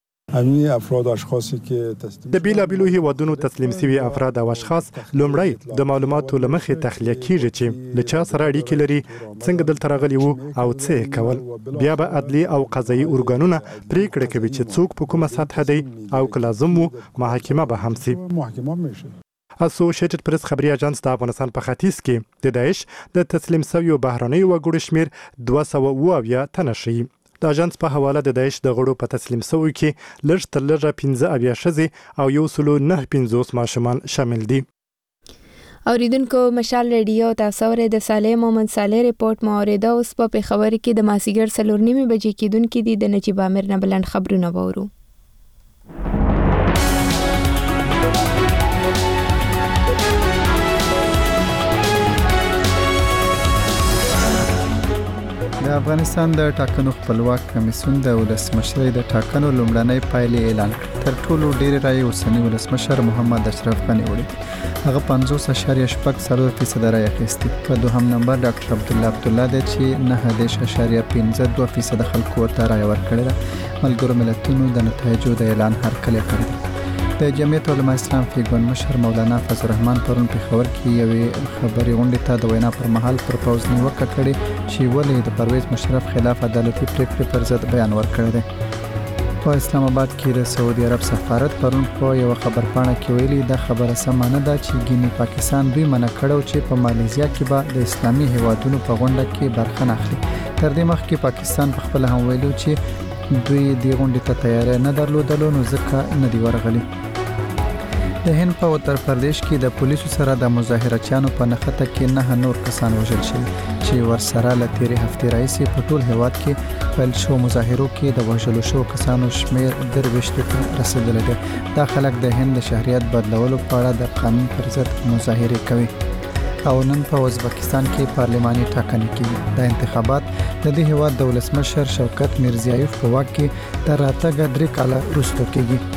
د بیلابیلو هیوادونو تسلیم سوي افراد او اشخاص لومړی د معلوماتو له مخې تخلیه کیږي چې له چا سره اړیکې لري، څنګه دلته راغلي وو او څه یې کول. بیا به عدلي او قضایي ارګانونه پریکړه کوي چې څوک په کومه سطحه دی او که لازم وو محاکمه به هم سي. اسوسییټډ پریس خبري اژانس د افغانستان په ختیځ کې د داعش د تسلیم سویو بهرنیو وګړو شمیر 270 تنه شي. د اژانس په حواله د داعش د غړو په تسلیم سویو کې لږ تر لږه 15 ښځې او 159 ماشومان شامل دي. اوریدونکو مشال ریډیو تاسو ورې د صالح محمد صالح ریپورت مورده اوس په خبر کې د ماسیګر 4:30 بجې کېدونکې دي. د نجیب عامر نه بلند خبرونه وورو. د افغانستان د ټاکنو خپلواک کمیسیون د ولسمشر د ټاکنو لومړنۍ پایلې اعلان کړې. تر ټولو ډېر رای اوسنی ولسمشر محمد اشرف غنی وړي. هغه 50.4% رای اخیستي. په دوهم نمبر ډاکټر عبدالله دی چې 9.52% خلکو ته رای ورکړي ده. ملګرو ملتونو د نتایجو د اعلان هرکلی کړی دی. د جمعیت علماء اسلام فیګون مشر مولانا فضل الرحمن پرون پېښور کې یوې خبري غونډې ته د وینا پر مهال پر پوز نیوکه کړې چې ولې د پرویز مشرف خلاف عدالتي پریکړې پر ضد بیان ورکړی دی. په اسلام آباد کې د سعودي عرب سفارت پرون په یو خبرپاڼه کې ویلي دا خبره سمه نه ده چې ګینی پاکستان دوی منع کړو چې په مالیزیا کې به د اسلامي هیوادونو په غونډه کې برخه نه اخلي. تر دې مخکې پاکستان په خپل هم ویلو چې دوی د غونډې ته تیاری نه درلودلو نو ځکه نه دی ورغلي. د هند په اتر پردیش کې د پولیسو سره د مظاهرچیانو په نښته کې 9 نور کسان وژل شوي چې ورسره له تیرې هفتې راهیسې په ټول هیواد کې پیل شو مظاهرو کې د وژلو شو کسانو شمیر 23 ته رسیدلی دی. دا خلک د هند د شهریت بدلولو په اړه د قانون پر ضد مظاهرې کوي. او نن په ازبکستان کې پارلماني ټاکنې کېږي. د انتخابات د دې هیواد د ولسمشر شوکت میرزیایف په واک کې تر راتګه 3 کاله وروسته کېږي.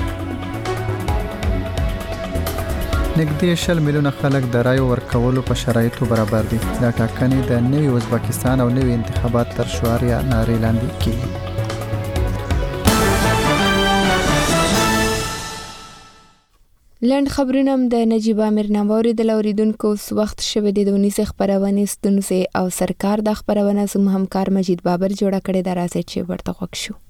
نږدې 10 میلیونه خلک د رایو ورکولو په شرایطو برابر دي. دا ټاکنې د نوي ازبکستان او نوي انتخابات تر شعار یا نارې لاندې کېږي. لنډ خبرونه د نجیب عامر نه واوریدل. اوریدونکو اوس وخت شوی دی د ونیسې خبرونه ستونزې او سرکار د خبرونه زموږ همکار مجید بابر جوړه کړې ده. راځي چې ورته غوږ شو.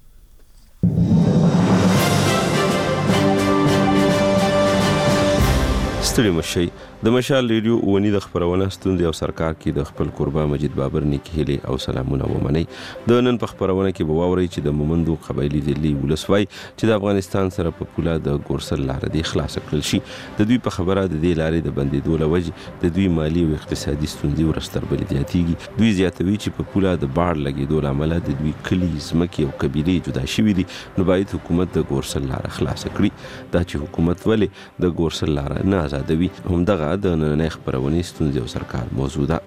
ستړي مشي د مشال ریډیو ونی د خبرونه ستوندې او سرکار کې د خپل قربا مجید بابر نیکی هلي او سلامونه ومني. د نن په خبرونه کې به واوري چې د مومندو قبایلی ذلی ولسوای چې د افغانستان سره په پوله د ګورسل لار دی خلاص کړل شي. د دوی په خبره د دې لارې د بندیدو لوجه د دوی مالی او اقتصادي ستوندې ورستر بلدیاتيږي. دوی زیاتوي چې په پوله د باړ لګیدو لامل د دوی کلی زمکي او قبيله جدا شوې دي. نو باید حکومت د ګورسل لار خلاص کړي. دا چې حکومت ولې د ګورسل لار نه آزادوي هم دغه د نن خبرونه ستونزې او سرکار موضوع ده.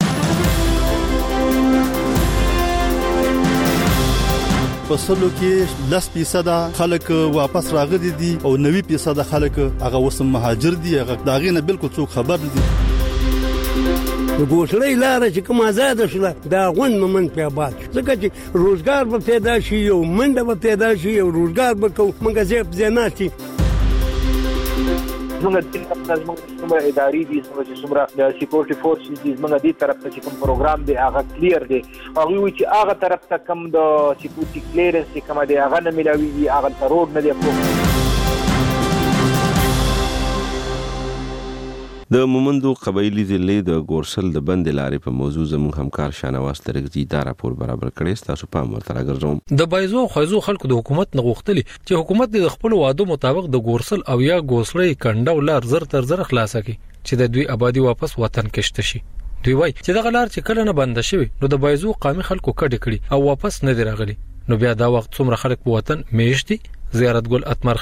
په سلو کې 10% خلک واپس راغلي دي او 90% خلک هغه وسم مهاجر دي. هغه داغه نه بالکل څوک خبر دي. د ګوشړې لار چې کوم آزاد شله دا غون مومن په آباد ځکه چې روزګار به پیدا شي او منډه به پیدا شي او روزګار به کو موږ زیات زناتي زموږ د زموږ اداري دي زموږ د سکیورټي فورسز دي زموږ د طرف ته کوم پروګرام دی هغه کلیر دی. هغه وی چې هغه طرف ته کوم د سکیورټي کلیرنس کوم دی هغه نه ملاوي هغه ترور نه دی. د مومندو قبایلی ضلع د ګورسل د بند لارې په موضوع زموږ همکار شانواز ترغزي دا راپور برابر کړی. تاسو په امر تر راګرځوم. د بایزو خوځو خلکو د حکومت نه غوښتلی چې حکومت د خپل وعده مطابق د ګورسل او یا ګوسړې کنده ولر زر تر زر خلاصه کړي چې د دوی آبادی واپس وطن کېشته شي. دوی وایي چې دغه لار چې کله نه بند شي نو د بایزو قومي خلکو کډې کړي او واپس نه دی راغلي. نو بیا دا وخت څومره خلک په وطن میشتي. زیارت ګل اتمرخیل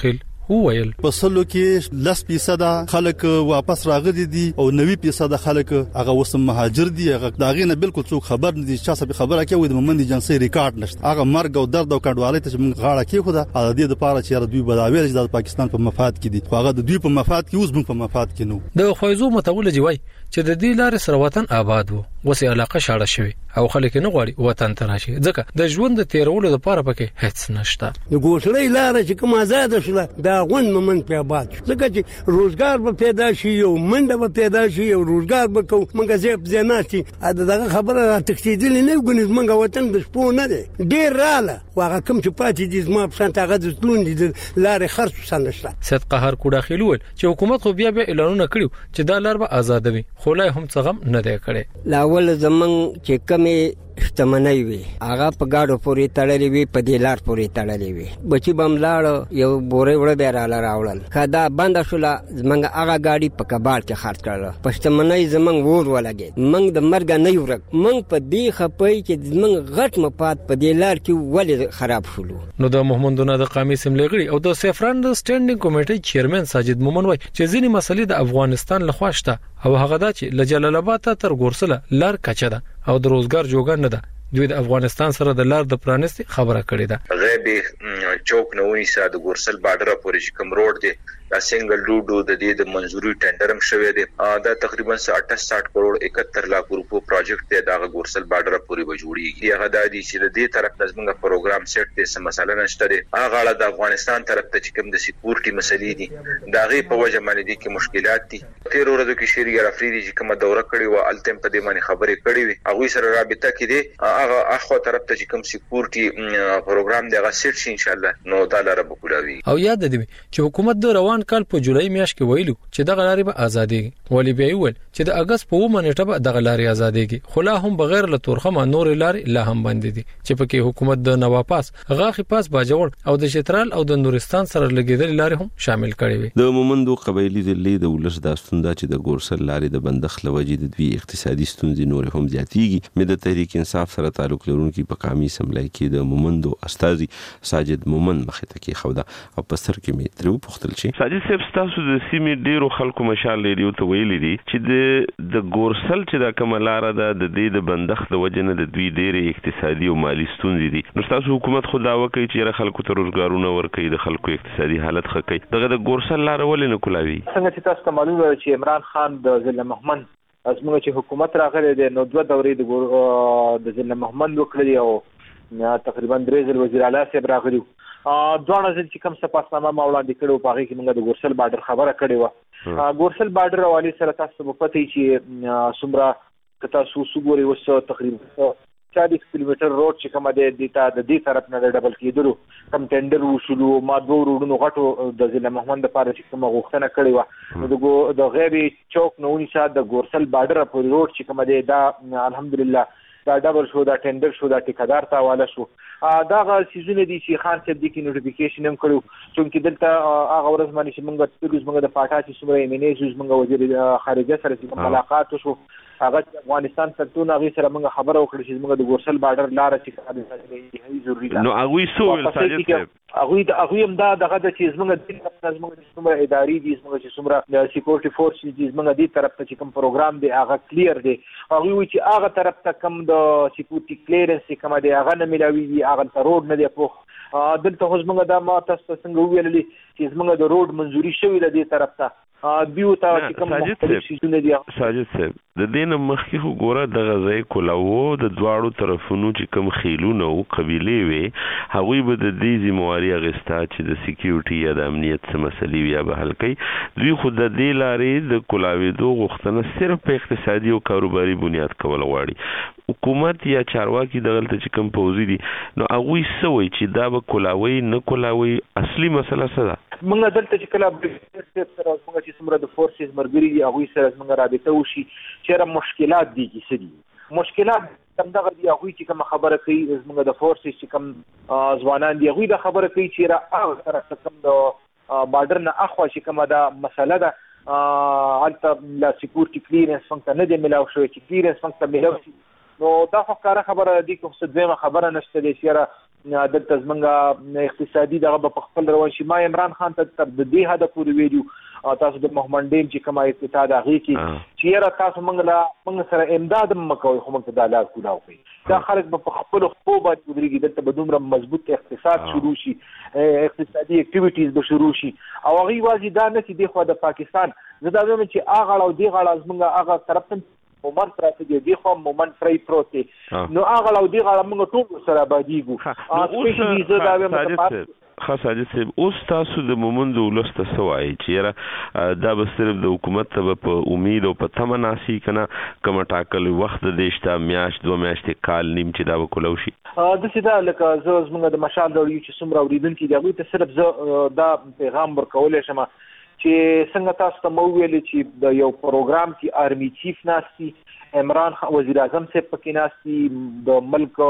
وویل په سلو کې 10% خلک واپس راغلي دي او 90% خلک هغه وسم مهاجر دي. هغه داغه نه بالکل څوک خبر نه دي چې څه خبره کوي د مومند جنسي ریکارډ نشته. هغه مرګ او درد او کډوالۍ ته موږ غاړه کې خو دا د دې لپاره چې دوی بداوي چې د پاکستان په مفاد کې دي. هغه د دوی په مفاد کې اوس موږ په مفاد کې نو. د خویزو متولج وای چې د دې لارې سره وطن آباد وو، وسه علاقه شاړه شوی او خلک نه غواړي وطن ته راشي ځکه د ژوند د تیرولو لپاره پکې هیڅ نشته. د ګوسړې لار چې کوم آزاد شوه دا غون مومند په آباد ځکه چې روزګار به پیدا شي او منډه به پیدا شي او روزګار به کو موږ زیب زیناتي دغه خبره تکتیدل نه غونې موږ وطن د شپو نه دی ډیر رااله واغه کوم چې پاتې دي زما په سنت هغه د تلون دي لارې خرڅ سنشته. سید قهر کو داخلي ول چې حکومت خو بیا اعلانونه کړیو چې دا لار به آزادوي خو لا هم څه غم نه دی کړی. لاول زمون چې کمه شتمنۍ وي هغه په گاډو پورې تړلې وي په دلار پورې تړلې وي بچي بملاړ یو بورې وړ به راوړل کدا بند شول زمنګ هغه گاډي په کباړ کې خرڅ کړل په شتمنۍ زمنګ ور ولګي منګ د مرګ نه یو رک منګ په دې خپي چې زمنګ غټ مفاد په دلار کې ولې خراب شول. نو د محمدونه د قومي اسمبلی غړي او د سیفران د سټینډینګ کمیټې چیرمن ساجد مومن وای چې ځینې مسلې د افغانستان لخوا شته او هغه دا چې له جلال آباد تر ګورسله لار کچه ده او د روزګار جوګان نه ده. دوی د افغانستان سره د لار د پرانستي خبره کړې ده. غیب چوک نوونی سره د ګورسل بارډر پورې کوم روډ دی دا سنگل روډ د دې د منځوري ټینډر هم شوی دی. دا تقریبا 68 کروڑ 71 لک روپو پروجیکټ دی دا ګورسل بارډر پورې به جوړیږي. هغه د دې چې د دې طرف نظمنګ پروګرام سیټ دی سم مسله نشته دی. هغه د افغانستان طرف ته چې کوم د سکیورټي مسلې دي دا غي په وجه باندې دي کې مشکلات دي. 13 ورځې کې شریعه افریدي چې کومه دوره کړې و التم په دې باندې خبرې کړې وي هغه سره رابطه کې دي هغه اخو طرف ته چې کوم سکیورټي پروګرام دی هغه سیټ شي ان شاء الله نو دا لاره به کولاوي. او یاد دې چې حکومت د روان کال په جولای میاشت کې ویلو چې دغه لارې به آزادېږي ولی بیا ویل چې د اگست په 1 نیټه به دغه لارې آزادېږي خو لا هم بغیر له تورخمه نور لارې لا هم بند دي چې پکې حکومت د نواپاس غاخي پاس باجوړ او د شترال او د نورستان سره لګیدل لارې هم شامل کړي وي. د مومندو قبایلی ضلع د ولس داستون دا چې د ګورسل لارې د بندخ لوجې د دوی اقتصادي ستونزې نور هم زیاتېږي. مې د تحریک انصاف سره تعلق لرونکي په قومي اسمبلی کې د مومندو استاذي ساجد مومن مخې ته کې خوده او په سر کې مې ترو پختل شي. ساجد صاحب تاسو د سیمې ډیرو خلکو مشال لري ته ویلي دي چې د ګورسل چې دا کومه لار ده د دې د بندخ د وجنه د دوی ډېرې اقتصادي او مالی ستونزې دي. نو تاسو حکومت خو دا وکړي چې خلکو ته روزګارونه ورکړي د خلکو اقتصادي حالت ښه کړي دغه د ګورسل لار ولې نه کولاوي؟ څنګه چې تاسو معلومه چې عمران خان د ضلع مهمند ازمنه چې حکومت راغلی دی نو 2 دورې د ضلع مهمند وکړي او تقریبا 3 ځل وزیر اعلی صاحب راغلی ځوان ځل چې کوم څه پاسنامه وړاندې کړو په هغه کې موږ د ګورسل بارډر خبره کړې و. ګورسل بارډر والی سره تاسو په پته چې سمرا کتا سوسوګوري وسو تقریبا 40 کیلومتر روډ چې کومه د دې طرف نه د ډبل کېدلو کم ټینډر وشلو ما دوه روډونو غټو د ضلع مهمند لپاره چې کومه غوښتنه کړې و د غیر چوک نوونی سات د ګورسل بارډر په روډ چې کومه دا الحمدلله دا ډبل شو دا ټینډر شو دا ټیکادار ته حواله شو. دا غا سيزونه دي چې خان صاحب د کې نوټیفیکیشن هم کړو چې دلته هغه ورځ باندې چې موږ د پاټا چې څومره ایمنیز موږ وزیر خارجه سره چې ملاقات وشو هغه افغانستان سرتون هغه سره موږ خبره وکړه چې موږ د ګورسل بارډر لار چې ضروري ده. نو هغه سو ول ساجد صاحب هغه هم دا دغه د چې موږ د څومره اداري دي چې څومره د سکیورټي فورس دي موږ د طرف ته چې کوم پروګرام دی هغه کلیر دی هغه وی چې هغه طرف ته کوم د سکیورټي کلیرنس کوم دی هغه نه ملاوي هغه ته روډ نه دی په دلته خو موږ دا ما تاسو څنګه ویلې چې موږ د روډ منځوري شوی د دې طرف ته بیو ته چې کوم مختلف شیونه دي. ساجد صاحب د دې نه مخکې خو ګوره د غزای کولاو د دواړو طرفونو چې کوم خیلونه او قبيله وي هغوی به د دې ذمہواری اغستا چې د سکیورټي یا د امنیت څه مسلې بیا به حل کړي. دوی خو د دې لارې د کولاوېدو غوښتنه صرف په اقتصادي او کاروباري بنیاد کول غواړي. حکومت یا چارواکي دغلته چې کوم پوزي دي نو هغوی سوي چې دا به کولاوي نه کولاوي اصلي مسله څه ده؟ موږ دلته چې کله سره موږ چې څومره د فورسز مرګري دي هغوی سره موږ رابطه وشي چېرې مشکلات دي کې څه دي مشکلات همدغه دي هغوی چې کوم خبره کوي موږ د فورسز چې کوم ځوانان دي هغوی د خبره کوي چې هغه سره کوم د بارډر نه اخوا چې کومه دا مسله ده هلته لا سکیورټي کلیرنس څنګه نه دی ملاو شوی چې کلیرنس څنګه ملاو شي نو دا خو کاره خبره دي که څه دویمه خبره نشته دی چې دلته زمونږ اقتصادي دغه په خپل روان شي. ما عمران خان ته تر د دې حده پورې ویلو تاسو د محمد ډیم چې کومه اقتصاد هغه کې چې یاره تاسو موږ سره امداد مکوئ خو موږ ته د لار کولاو کوي. دا خلک په خپل خو باندې ودرېږي، دلته به دومره مضبوط اقتصاد شروع شي، اقتصادي اکټیویټیز به شروع شي. او هغه یوازې دا نه چې دی خو د پاکستان زه دا وایم چې هغه او دی غاړه زمونږ هغه طرف ته مومن پراته دی خو مومن پرې پروت دی، نو هغه او دی غاړه موږ ټول سره باندېږو. خاصه چې اوس تاسو د مومند ولست سوای چې دا به صرف د حکومت ته په امید او په تمناسي کنه کوم ټاکل وخت د دیشته میاش 2 میاشتې کال نیم چې دا وکولو شي. د سیده لکه زه زمونږ د مشال د یو چې څومره اوریدونکو دی هغه ته صرف زه دا پیغام ورکولای شم چې څنګه تاسو ته مو ویل چې د یو پروګرام کې آرمي چیف ناسي، عمران وزیر اعظم صاحب پکې ناسي، د ملک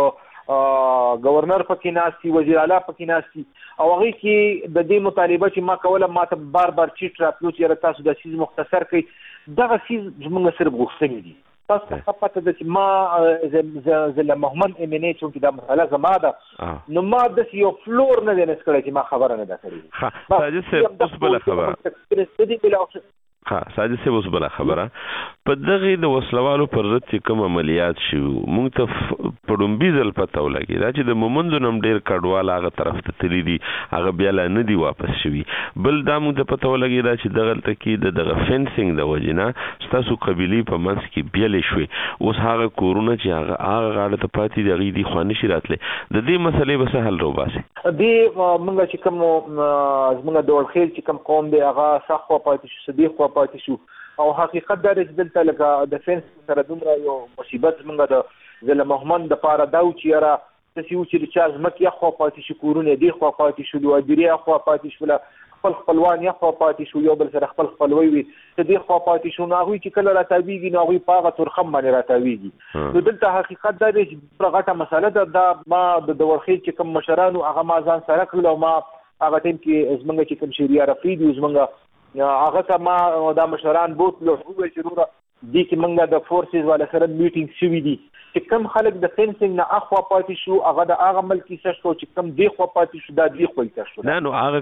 گورنر پکې ناسي، وزیر اعلی پکې ناسي، او هغه کې د دې مطالبه چې ما کوله ما ته بار بار چیټ راتلو چې تاسو د سیز مختصر کړئ. دغه سیز زموږ صرف غوښتنې دي. تاسو ته پته ده چې ما زله محمد امینه چې دا مسله زما ده، نو ما د یو فلور نه دنس کړی چې ما خبره نه ده کړې. ساجد صاحب اوس بل خبره ساجد صاحب اوس بل خبره په دغه د وسلوالو پر ضد چې کوم عملیات شو موږ ته پړومبي ځل پته ولګي دا چې د مومندو نم ډیر کډوال هغه طرف ته تللی دي، هغه بیا لا نه دی واپس شوي. بل دا موږ ته پته ولګي دا چې دغه تکي دغه فینسینګ د وجنه ستاسو قبيلي په منځ کې بیلې شوي. اوس هغه کورونه چې هغه غاړه ته پاتې دغه دي خواني شي راتله د دې مسلې به حل روباسي. دې موږ چې کوم زموږ د ورخیل چې کوم قوم دی هغه صحو پاتې شو، صدیق پاتې شو، او حقیقت دا چې دلته لکه د فینس سره دومره یو مصیبت موږ د زله محمد د پاره دا چې یاره تاسو چې چا زمکه خو پاتې شو، کورونه دی خو پاتې شو، لوادریا خو پاتې شو، خپل خپلوان یې خو پاتې شو، یو بل سره خپل خپلوي وي ته دی خو پاتې شو، نو هغه چې کله راتاویږي نو هغه پاغه ترخم باندې راتاویږي. نو دلته حقیقت دا چې غټه مسله ده. دا ما د ورخیل چې کوم مشرانو هغه ما ځان سره کړل او ما هغه ټیم کې زمونږ چې کوم شریعه رفیدي زمونږ هغه ته ما دا مشران بوتلو هو ضروره دي چې موږ د فورسز والا سره میټینګ شوی دي چې کم خلک د فینسینګ نه اخوا پاتې شو، هغه د هغه ملکی څه شو چې کم دی خو پاتې شو دا دی خو څه شو. نه نو هغه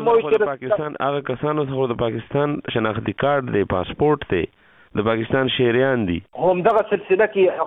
کسانو څخه د پاکستان شناختی کارت دی، پاسپورت دی، د پاکستان شهریان دي. هم دغه سلسله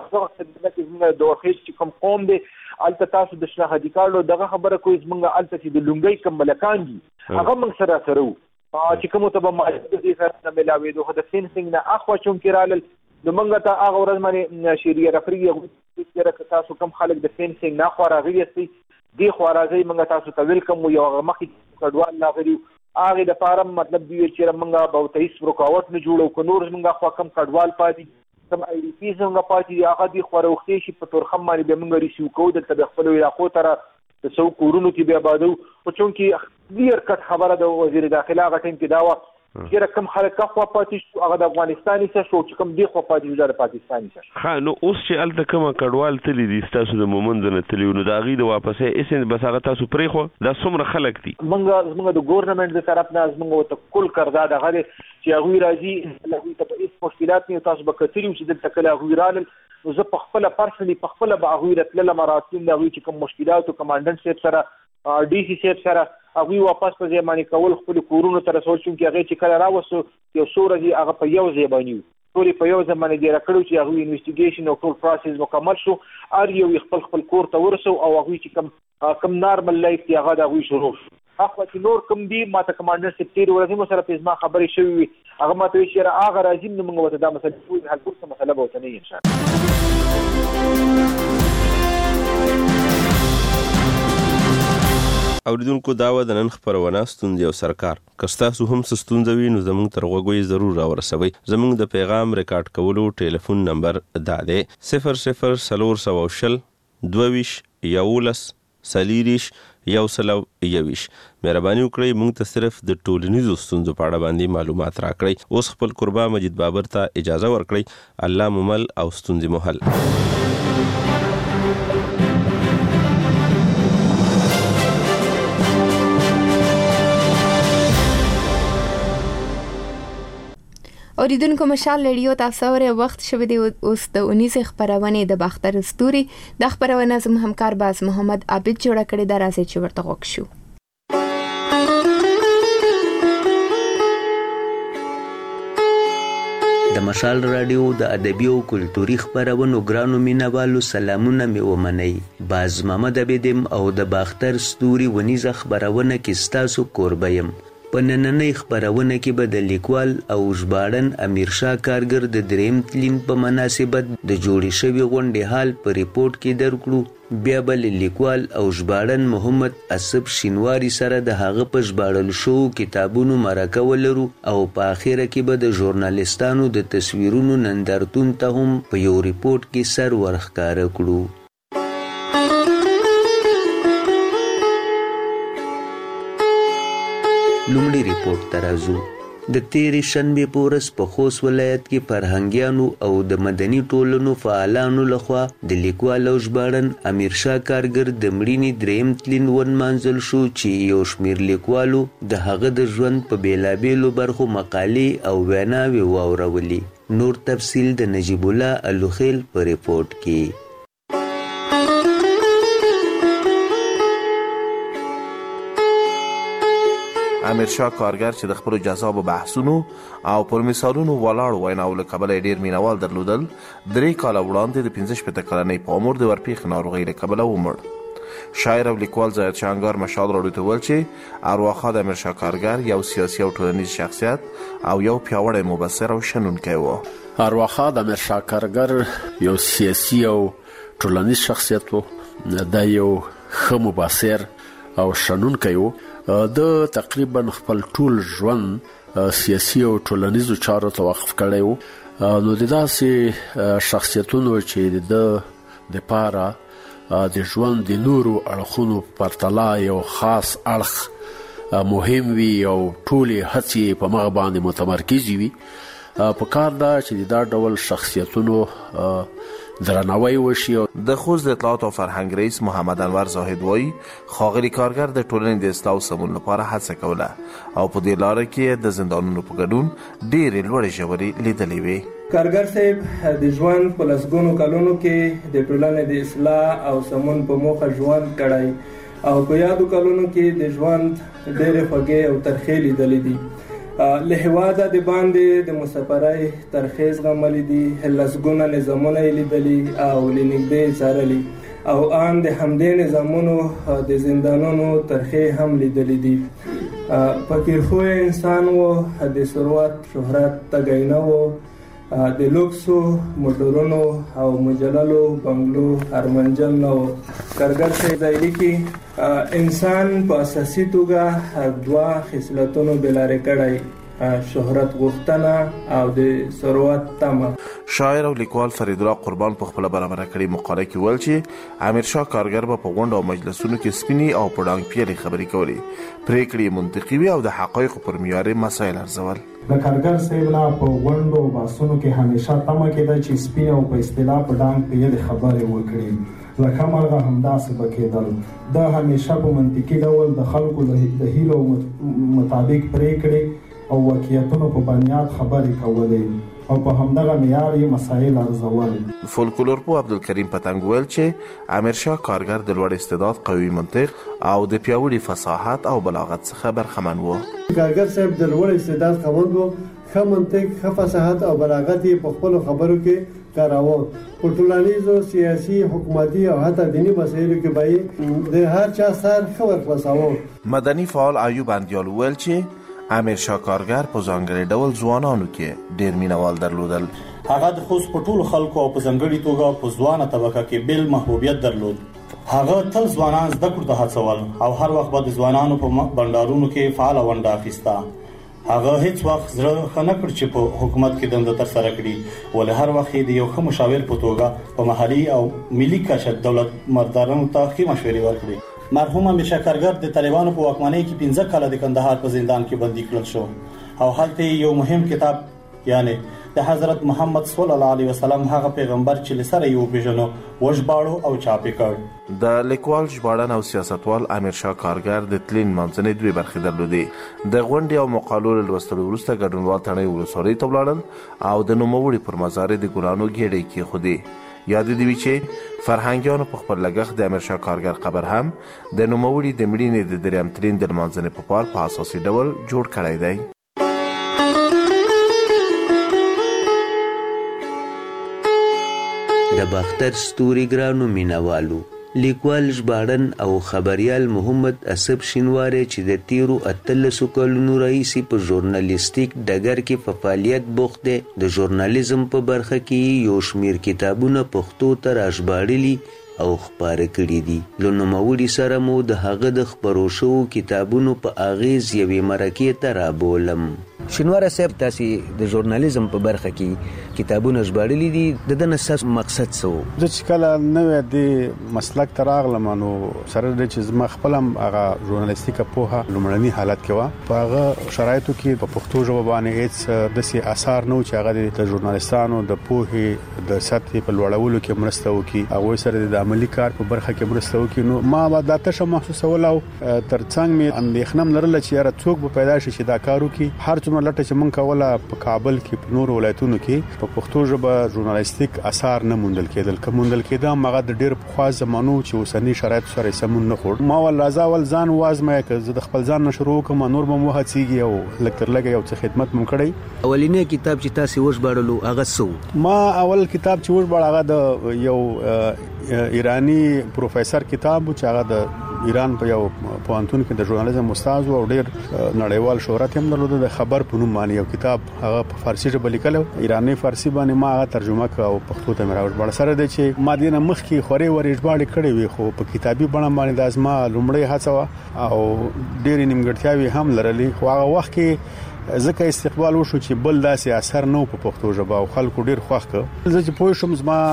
کې د وخت چې کوم قوم دی الته تاسو د شناختی کارت دغه خبره کوي زمونږ الته چې د لونګي کم ملکان دي هغه موږ سره چې کوم ته به ماجد دي سره ملاوي دوه د فینسینګ نه اخوا چون کېرال نو موږ ته هغه ورځ باندې شریعه رفری چې راک تاسو کم خلک د فینسینګ نه خو راغلي سي دی خو راځي موږ تاسو ته ویلکم یو مخکې کډوال لاغري هغه د فارم مطلب دی چې موږ به تاسو رکاوټ نه جوړو کو نور موږ خو کم کډوال پاتې کم ای ډی پی څنګه پاتې هغه دی خو راوختي شي په تورخم باندې به موږ ریسیو کوو د خپل علاقو تر د سو کورونو کې بیا بادو او چونکی ډیر کټ خبره د وزیر داخله هغه ټیم کې داوا چې رقم خلک خو پاتې شو هغه د افغانستاني څخه شو چې کوم دی خو پاتې شو د پاکستاني څخه. ها نو اوس چې الته کوم کډوال تللی دي تاسو د مومند نه تللی نو دا غي د واپسې اسن بس هغه تاسو پرې خو دا څومره خلک دي موږ د ګورنمنت د طرف نه موږ ته کل قرضا د غره چې هغه راځي هغه ته په هیڅ مشکلات نه تاسو به کتلی چې د تکله هغه رال نو زه په خپل پرسنلی په خپل به هغه راتله مراتب د هغه چې کوم مشکلات او کمانډنټ صاحب سره ډي سي صاحب سره هغه واپس په ځای باندې کول خپل کورونو تر څو چې هغه چې کله راوسو یو سورځي هغه په یو ځای باندې ټول په یو ځای باندې ډیر کړو چې هغه انویسټیګیشن او ټول پروسس مکمل شو ار یو خپل کور ته ورسو او هغه چې کم نارمل لایف دی هغه د هغه شروع هغه چې نور کم دی ماته کمانډر سپټیر ورته مو سره پېزما خبرې شوې هغه ماته چې هغه راځي نو موږ ته دا مسله حل کوو مسله به وته نه ان شاء الله. اوریدونکو داوا د نن خبرونه ستوندې او سرکار کستاسو هم ستوندوي نو زموږ تر غوږی ضرور راورسوي. زموږ د پیغام ریکارډ کولو ټلیفون نمبر دا دی 0040 22 11 سلیریش یو سلو یویش. مهرباني وکړئ موږ ته صرف د ټولنیزو ستونزو په اړه باندې معلومات راکړئ. اوس خپل قربا مجید بابر ته اجازه ورکړئ. الله ممل او ستونزې محل. اوریدونکو مشال ریډیو تاسو ورې وخت شوه دی اوس د 19 خبرونه د باختر استوري د خبرونه زم همکار باز محمد عابد جوړ کړی دا راځي چې ورته وښیو. د مشال رادیو د ادبي او کلتوري خبرونو ګرانو مینوالو سلامونه مې ومنئ. باز محمد عابدم او د باختر ستوري ونیزه خبرونه کې ستاسو کوربه یم. په نننۍ خبرونه کې به د لیکوال او ژباړن امیرشاه کارګر د دریم تلین په مناسبت د جوړې شوې غونډې حال په ریپورت کې درکړو. بیا به لیکوال او ژباړن محمد اسب شینواری سره د هغه په ژباړل شوو کتابونو مرکه ولرو او په اخره کې به د ژورنالیستانو د تصویرونو نندارتون ته هم په یو ریپورت کې سر ورښکاره کړو. لومړی ریپورت ته راځو. د تیرې شنبې په ورځ په خوست ولایت کې فرهنګیانو او د مدني ټولنو فعالانو لخوا د لیکوال او ژباړن امیرشاه کارګر د مړینې دریم تلین ونمانځل شو چې یو شمېر لیکوالو د هغه د ژوند په بېلابېلو برخو مقالې او ویناوې واورولې. نور تفصیل د نجیب الله الوخیل په ریپورت کې. امیرشاه کارګر چې د خپلو جذابو بحثونو او پر مثالونو ولاړ ویناو له کبله ډېر مینوال درلودل، 3 کاله وړاندې د 15 کلنۍ په عمر د ورپېښې ناروغۍ له کبله ومړ. شاعر او لیکوال ظاهر شهنګار مشال راډیو ته ویل چې ارواښاد د امیرشاه کارګر یو سیاسي او ټولنیز شخصیت او یو پیاوړی مبصر او شنونکی و. ارواښاد امیرشاه کارګر یو سیاسي او ټولنیز شخصیت و. دا یو ښه مبصر او شنونکی و. د تقریبا خپل ټول ژوند سیاسي او ټولنیزو چارو ته وقف کړی و. نو د داسې شخصیتونو چې د پاره د ژوند د نورو اړخونو پرتله یو خاص اړخ مهم وي او ټولې هڅې په مغه باندې متمرکز وي، په کار ده چې دا ډول شخصیتونو درناوی وشي. د خوست د اطلاعات او فرهنګ رئیس محمد انور زاهد وایي ښاغلي کارګر د ټولنې د اصلاح او سمون لپاره هڅه کوله او په دې لاره کې د زندانونو په ګډون ډېرې لوړې ژورې لیدلې وې. کارګر صاحب د ژوند په لسګونو کلونو کې د ټولنې د اصلاح او سمون په موخه ژوند کړی او په یادو کلونو کې د ژوند ډېرې خوږې او ترخې لیدلې دي. له هېواده د باندې د مسافرۍ ترخې زغملې دي، لسګونه نظامونه یې لیدلي او له نږدې یې څارلي او ان د همدې نظامونو د زندانونو ترخې هم لیدلې دي. فقیرخوی انسان و، د ثروت شهرت تږی نه و، د لوکسو موټرونو او مجللو بنګلو ارمنجن نه و. کارګر صاحب ځایلي کې انسان په اساسي توګه 2 خصلتونو بلارې کړی، شهرت غوښتنه او د ثروت تمه. شاعر او لیکوال فرید الله قربان په خپل برابر کړي مقاله کې ویل چې امیرشاه کارګر په غونډو او مجلسونو کې سپینې او پړانګ پیلې خبرې کولې، پریکړې منطقي وي او د حقایقو پر معیار مسایل ارزول. د کارګر صاحب نه په غونډو او بحثونو کې همیشه تمه کېده چې سپین او په اصطلاح پړانګ پیلې خبرې وکړي، لکه مرغه همداسې بکېدل. دا همیشه په منطقي ډول د خلکو د هیلو مطابق پریکړې او واقعیتونو په بنیاد خبرې کولې او په همدغه معیار یې مسایل ارزول. فولکلور پوه عبدالکریم پتنګ ویل چې امیرشاه کارګر د لوړ استعداد، قوي منطق او د پیاوړي فصاحت او بلاغت څخه برخمن و. کارګر صاحب د لوړ استعداد خاوند و، ښه منطق، ښه فصاحت او بلاغت یې په خپلو خبرو کې کاراوه. په ټولنیزو، سیاسي، حکومتي او حتی دیني مسایلو کې به د هر چا سر ښه ورخلاصاوه. مدني فعال ایوب اندیال ویل چې امیرشاه کارګر په ځانګړي ډول ځوانانو کې ډېر مینوال درلودل. هغه د خوست په ټولو خلکو او په ځانګړي توګه په ځوانه طبقه کې بل محبوبیت درلود. هغه تل ځوانان زده کړو ته هڅول او هر وخت به د ځوانانو په بندارونو کې فعال ونډه اخیسته. هغه هیڅ وخت زړه ښه نه کړ چې په حکومت کې دنده ترسره کړي، ولې هر وخت د یو ښه مشاور په توګه په محلي او ملي کچه دولت مردانو ته ښې مشورې ورکړي. مرحوم امیرشاه کارګر د طالبانو په واکمنۍ کې 15 کاله د کندهار په زندان کې بندي کړل شو او هلته یو مهم کتاب یعنی د حضرت محمد صلی الله علیه وسلم هغه پیغمبر چې لسره یو بجنو وژباړو او چاپی کړ. د لیکوال ژباړن او سیاستوال امیر شاه کارګر د تلین منځنۍ دوه برخې درلودې. د غونډې او مقالو لوستلو وروسته ګډونوال تڼۍ ولسوالۍ ته ولاړل او د نوموړي پر مزار د ګلانو ګېډۍ کېښودې. یاد دې وي چې فرهنګیانو په خپل لګښت د امیر شاه کارګر قبر هم د نوموړي د مړینې د دریم تلین د لمانځنې په پار په اساسي ډول جوړ کړی دی. د باختر ستوري ګرانو مینوالو، لیکوال ژباړن او خبریال محمد اسب شینواری چې د تیرو 13 کلونو راهیسې په ژورنالیستیک ډګر کې په فعالیت بوخت دی، د ژورنالیزم په برخه کې یو شمیر کتابونه پښتو ته راژباړلي او خپاره کړي دي. له نوموړي سره مو د هغه د خپرو شوو کتابونو په اغیز یوې مرکې ته رابولم. شینواری صاحب، تاسې د ژورنالیزم په برخه کې کتابونه ژباړلي دي، د دې نه ستاسو مقصد څه و؟ زه چې کله نوی د مسلک ته راغلم نو سره د چې زما خپل هم هغه ژورنالیستیکه پوهه لومړني حالت کې وه، په هغه شرایطو کې په پښتو ژبه باندې هیڅ داسې اثار نه و چې هغه د ژورنالیستانو د پوهې د سطحې په لوړولو کې مرسته وکړي، هغوی سره د عملي کار په برخه کې مرسته وکړي. نو ما به دا تشه محسوسول او ترڅنګ مې اندېښنه هم لرله چې یاره څوک به پیدا شي چې دا کار وکړي. هر څومره لټه چې مونږ کوله په کابل کې په نورو ولایتونو کې په پښتو ژبه ژورنالیستیک اثار نه موندل کېدل. که موندل کېده هم هغه د ډېر پخوا زمانو چې اوسني شرایطو سره یې سمون نه خورد. ما ول راځه ول ځان وازمایه که زه د خپل ځان نه شروع وکړم نور به مو هڅېږي او لږ تر لږه یو څه خدمت مو کړی. اولینی کتاب چې تاسې وژباړلو هغه څه؟ ما اول کتاب چې وژباړ هغه د یو ایرانی پروفیسور کتاب چې هغه د ایران په یو پوهنتون کې د ژورنالیزم استاد او ډېر نړیوال شهرت هم درلود. د خبر په نوم باندې یو کتاب هغه په فارسی ژبه لیکل، ایرانی فارسی باندې ما هغه ترجمه کړ او پښتو ته مې راوړل. سره د چې ما دینه مخکې خوري ورې ژباړې کړې وي خو په کتابي بڼه باندې د ازما لومړی هڅه وه او ډېرې نیمګړتیاوې هم لرلې. خو هغه وخت کې ځکه استقبال وشو چې بل داسې اثر نه په پښتو ژبه او خلکو ډیر خوښ کړ. زه چې پوه شم زما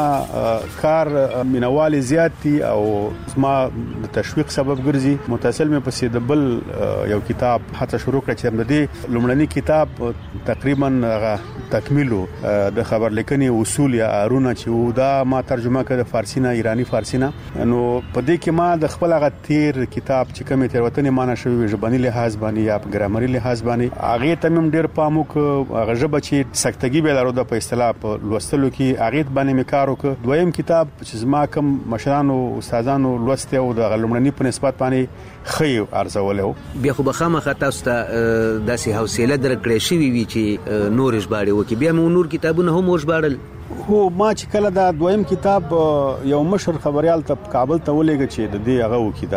کار مینوالي زیات دي او زما د تشویق سبب ګرځي. متصل مې پسې د بل یو کتاب هڅه شروع کړ چې د دې لومړني کتاب تقریبا تکمیلو د خبر لیکنې اصول یا ارونه چې دا ما ترجمه کړ د فارسی نه ایرانی فارسی نه. نو په دې کې ما د خپل هغه تیر کتاب چې کومه تیروتنې معنی شوی ژبني لحاظ باندې یا ګرامري لحاظ باندې هغه تمم ډیر پامو ک هغه ژبه چې سختګي به لرو د په اصطلاح په لوستلو کې هغه باندې میکارو ک. دویم کتاب چې زما کوم مشرانو استادانو لوسته او د لومړني په نسبت باندې خي ارزولو. بیا خو بخامه تاسو ته داسې حوصله درکړې شوی وی چې نور ژباړي وکي، بیا مو نور کتابونه هم ژباړل. هو ما چې کله دا دویم کتاب یو مشر خبريال ته کابل ته ولېږه چې د دې هغه وکي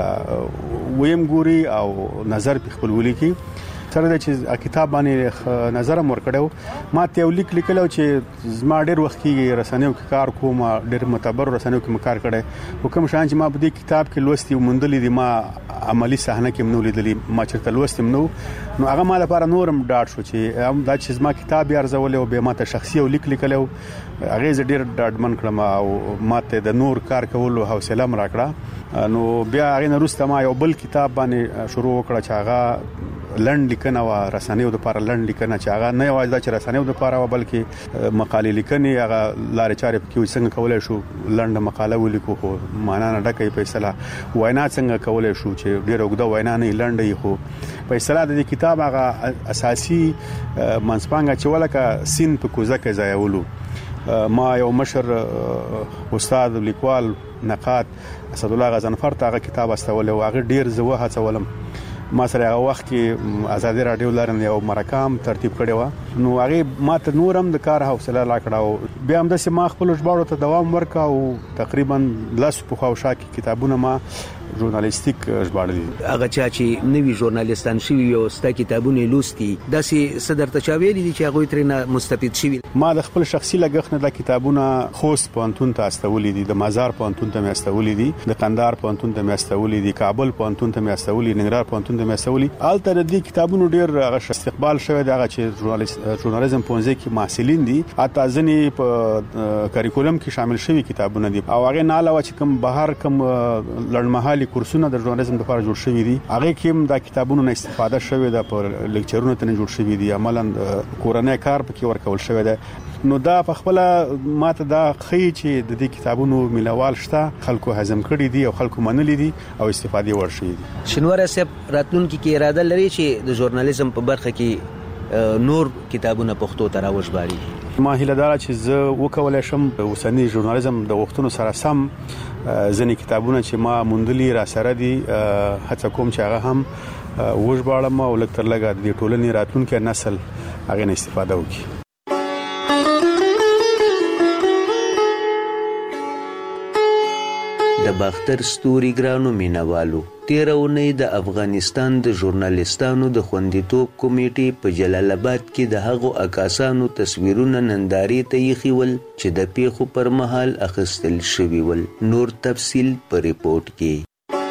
دا ویم ګوري او نظر په خپل ولي سره د چې کتاب باندې نظر مور کړو. ما ته یو لیک لیکلو چې زما ډېر وخت کې رسنیو کې کار کوم، ډېر معتبر رسنیو کې کار کړی. حکم شان چې ما په دې کتاب کې لوستي ومندلې دي، ما عملی صحنه کې منو لیدلې، ما چرته لوستم نو هغه ما لپاره نورم ډاډ شو چې دا چې زما کتاب یې ارزول او به ما ته شخصي او لیک لیکلو هغه ز ډېر ډاډمن کړم او ما ته د نور کار کولو حوصله مر راکړه. نو بیا هغه نورسته ما یو بل کتاب باندې شروع وکړه چې هغه لند لیکنه و رسنیو د لپاره لند لیکنه چې هغه نه یوازې چې رسنیو د لپاره و بلکې مقالې لیکنې هغه لارې چارې پکې څنګه کولای شو لند مقاله ولیکو خو معنا نه ډکې په اصطلاح وینا څنګه کولای شو چې ډېر وګړه وینا نه لندې خو په اصطلاح د کتاب هغه اساسي منځپانګه چې ولکه سین په کوزه کې ځایولو. ما یو مشر استاد لیکوال نقاد اسد الله غزنفر ته هغه کتاب استول او هغه ډیر زوه هڅولم. ما سره هغه وخت کې آزادي رادیو لرن یو مرکام ترتیب کړی و. نو هغه ما ته نورم د کار حوصله لا کړاو. بیا هم د سیمه خپل ژباړو ته دوام ورکا او تقریبا لاس په خواوشا کې کتابونه ما ژورنالیستیک ژباړل. هغه چې نوی ژورنالیستان شوی او ستا کتابونه لوستي داسې صدر تچاویل دي چې هغه ترنه مستفید شوی. ما د خپل شخصي لګښت نه د کتابونه خوست پوهنتون ته استولې دي، د مزار پوهنتون ته مې استولې دي، د قندهار پوهنتون ته مې استولې دي، کابل پوهنتون ته مې استولې، ننګرهار پوهنتون ته مې استولې. الته د دې کتابونو ډیر هغه استقبال شوی دی، هغه چې ژورنالیزم پوهنځي کې محصلین دي، اته ځنی په کریکولم کې شامل شوی کتابونه دي او هغه نه علاوه چې کوم بهر کوم لړمحالي ډلې کورسونه د ژورنالیزم لپاره جوړ شوي دي. هغه کې د کتابونو نه استفاده شوې ده، پر لیکچرونو ته جوړ شوي دي، عملاً کورنۍ کار پکې ورکول شوی ده. نو دا په خپل ماته دا خی چې د دې کتابونو ملوال شته، خلکو هضم کړي دي او خلکو منلي دي او استفادې ورشي دي. شنوره صاحب راتلونکي کې اراده لري چې د ژورنالیزم په برخه کې نور کتابونه پښتو ته راوژباري؟ ما هیله دار چې زه وکولای شم اوسنی ژورنالیزم د وختونو سره سم ځینې کتابونه چې ما موندلي را سره دي هڅه کوم چې هغه هم وژباړم او لږ تر لږه د ټولنې راتلونکي نسل هغه نه استفاده وکړي. د باختر ستوري ګرانو مینوالو، تیره اونۍ د افغانستان د ژورنالیستانو د خوندیتوب کمیټې په جلال آباد کې د هغو عکاسانو تصویرونه نندارې ته ایښي ول چې د پیښو پر مهال اخیستل شوي ول. نور تفصیل په ریپورت کې.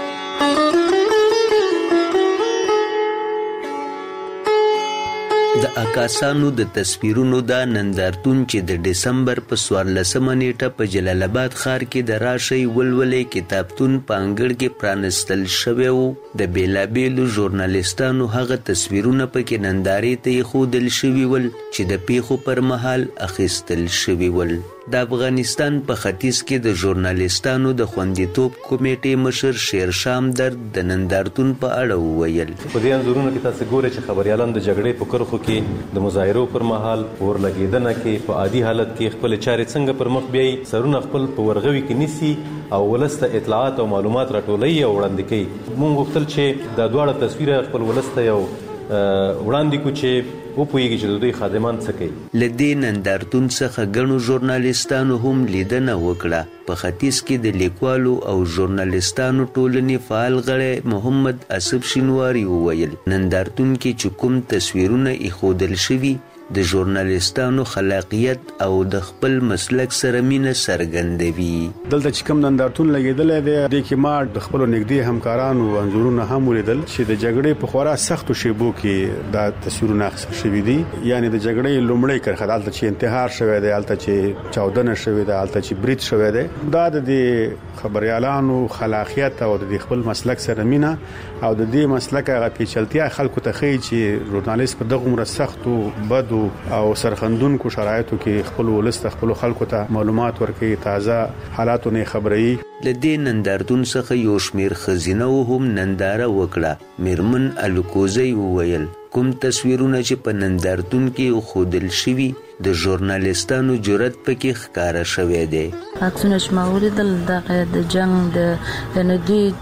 د عکاسانو د تصویرونو دا نندارتون چې د ډسمبر په 14 نیټه په جلال آباد ښار کې د راشي ولولې کتابتون په انګړ کې پرانستل شوی و. د بیلابیلو ژورنالیستانو هغه تصویرونه پکې نندارې ته ایښودل شوي ول چې د پیښو پر مهال اخیستل شوي ول. د افغانستان په ختیځ کې د ژورنالیستانو د خوندیتوب کمیټې مشر شیرشام درد د نندارتون په اړه وویل. په دې انځورونو کې تاسو ګورئ چې خبريالان د جګړې په کرخو کې د مظاهرو پر مهال ورلګیدنه کې په عادي حالت کې خپل چارې څنګه پر مخ بیاي، سرونه خپل په ورغوي کې نیسي او ولسته اطلاعات او معلومات راټولوي او وړاندې کوي. موږ غوښتل چې دا دواړه تصویره خپل ولسته یو وړاندې کو چې وپوهیږي چې د دوی خادمان څه کوي. له دې نندارتون څخه ګڼو ژورنالیستانو هم لیدنه وکړه. په ختیځ کې د لیکوالو او ژورنالیستانو ټولنې فعال غړی محمد اسب شینواری وویل نندارتون کې چې کوم تصویرونه ایښودل شوي د ژورنالیستانو خلاقیت او د خپل مسلک سره مینه څرګندوي. دلته چې کوم نندارتون لګیدلی دی د کې ما د خپلو نږدې همکارانو انځورونه هم ولیدل چې د جګړې په خورا سختو شیبو کې دا تصویرونه اخیستل شوي دي. یعنی د جګړې لومړی کرښه دلته چې انتحار شوی دی، هلته چې چاودنه شوې ده، هلته چې برید شوی دی. دا د دې خبريالانو خلاقیت او د خپل مسلک سره مینه او د دې مسلک هغه پیچلتیا خلکو ته ښیي چې ژورنالیست په دغه عمره سختو بدو او سرخندونکو شرایطو کې خپل ولست خپل خلکو ته معلومات ورکړي، تازه حالاتو نه خبري. لدې نندارتون څخه یو شمیر خزینه هم ننداره وکړه. میرمن الکوزی وویل کوم تصویرونه چې په نندارتون کې خودل شوي د ژورنالیستانو جرأت پکې ښکارا شوی دی. عکسونه چې ما ولیدل د جنگ د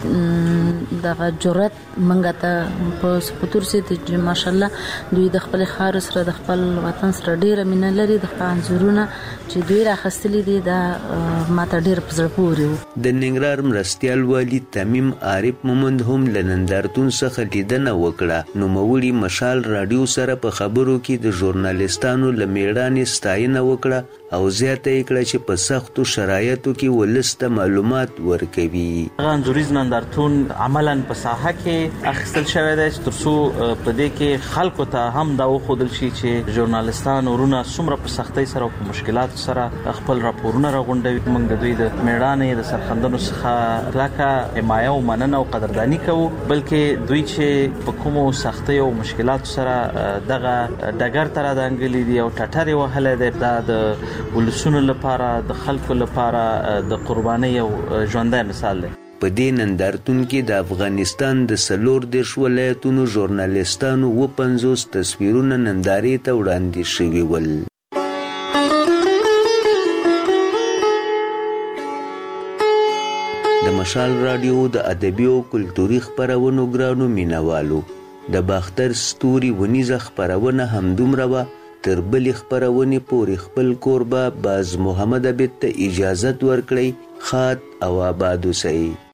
دوی د جرأت منګه ته په سپتور سي چې ماشاءالله دوی د خپل خار سره د خپل وطن سره ډیره مینه لري. د خپل انځورونه چې دوی راخستلې دي دا ماته ډیر په زړه پورې و. د ننګرهار مرستیال والی تمیم عارف مومند هم له نندارتون څخه لیدنه وکړه. نوموړي مشال رادیو سره په خبرو کې د ژورنالیستانو له میړانې ستاینه وکړه او زیاته یې کړه چې په سختو شرایطو کې ولسته معلومات ورکوي. هغه انځوریز نندارتون عملاً په ساحه کې اخیستل شوی دی چې ترڅو په دې کې خلکو ته هم دا وښودل شي چې ژورنالیستان ورونه څومره په سختۍ سره او په مشکلاتو سره خپل راپورونه راغونډوي. موږ د دوی د میړانې د سرخندنو څخه کلکه حمایه او مننه او قدرداني کوو، بلکې دوی چې په کومو سختۍ او مشکلاتو سره دغه ډګر ته رادانګلي دي او ټټر یې وهلی دی، دا د ولسونو لپاره د خلکو لپاره د قربانۍ او ژوندی مثال دی. په دې نندارتون کې د افغانستان د 14 ولایتونو ژورنالیستانو 50 تصویرونه نندارې ته وړاندې شوي ول. د مشال رادیو د ادبي او کلتوري خپرونو ګرانو مینوالو، د باختر ستوري ونیزه خپرونه همدومره وه. تر بلې خپرونې پورې خپل کوربه باز محمد عبید ته اجازت ورکړئ. ښاد او آباد اوسئ.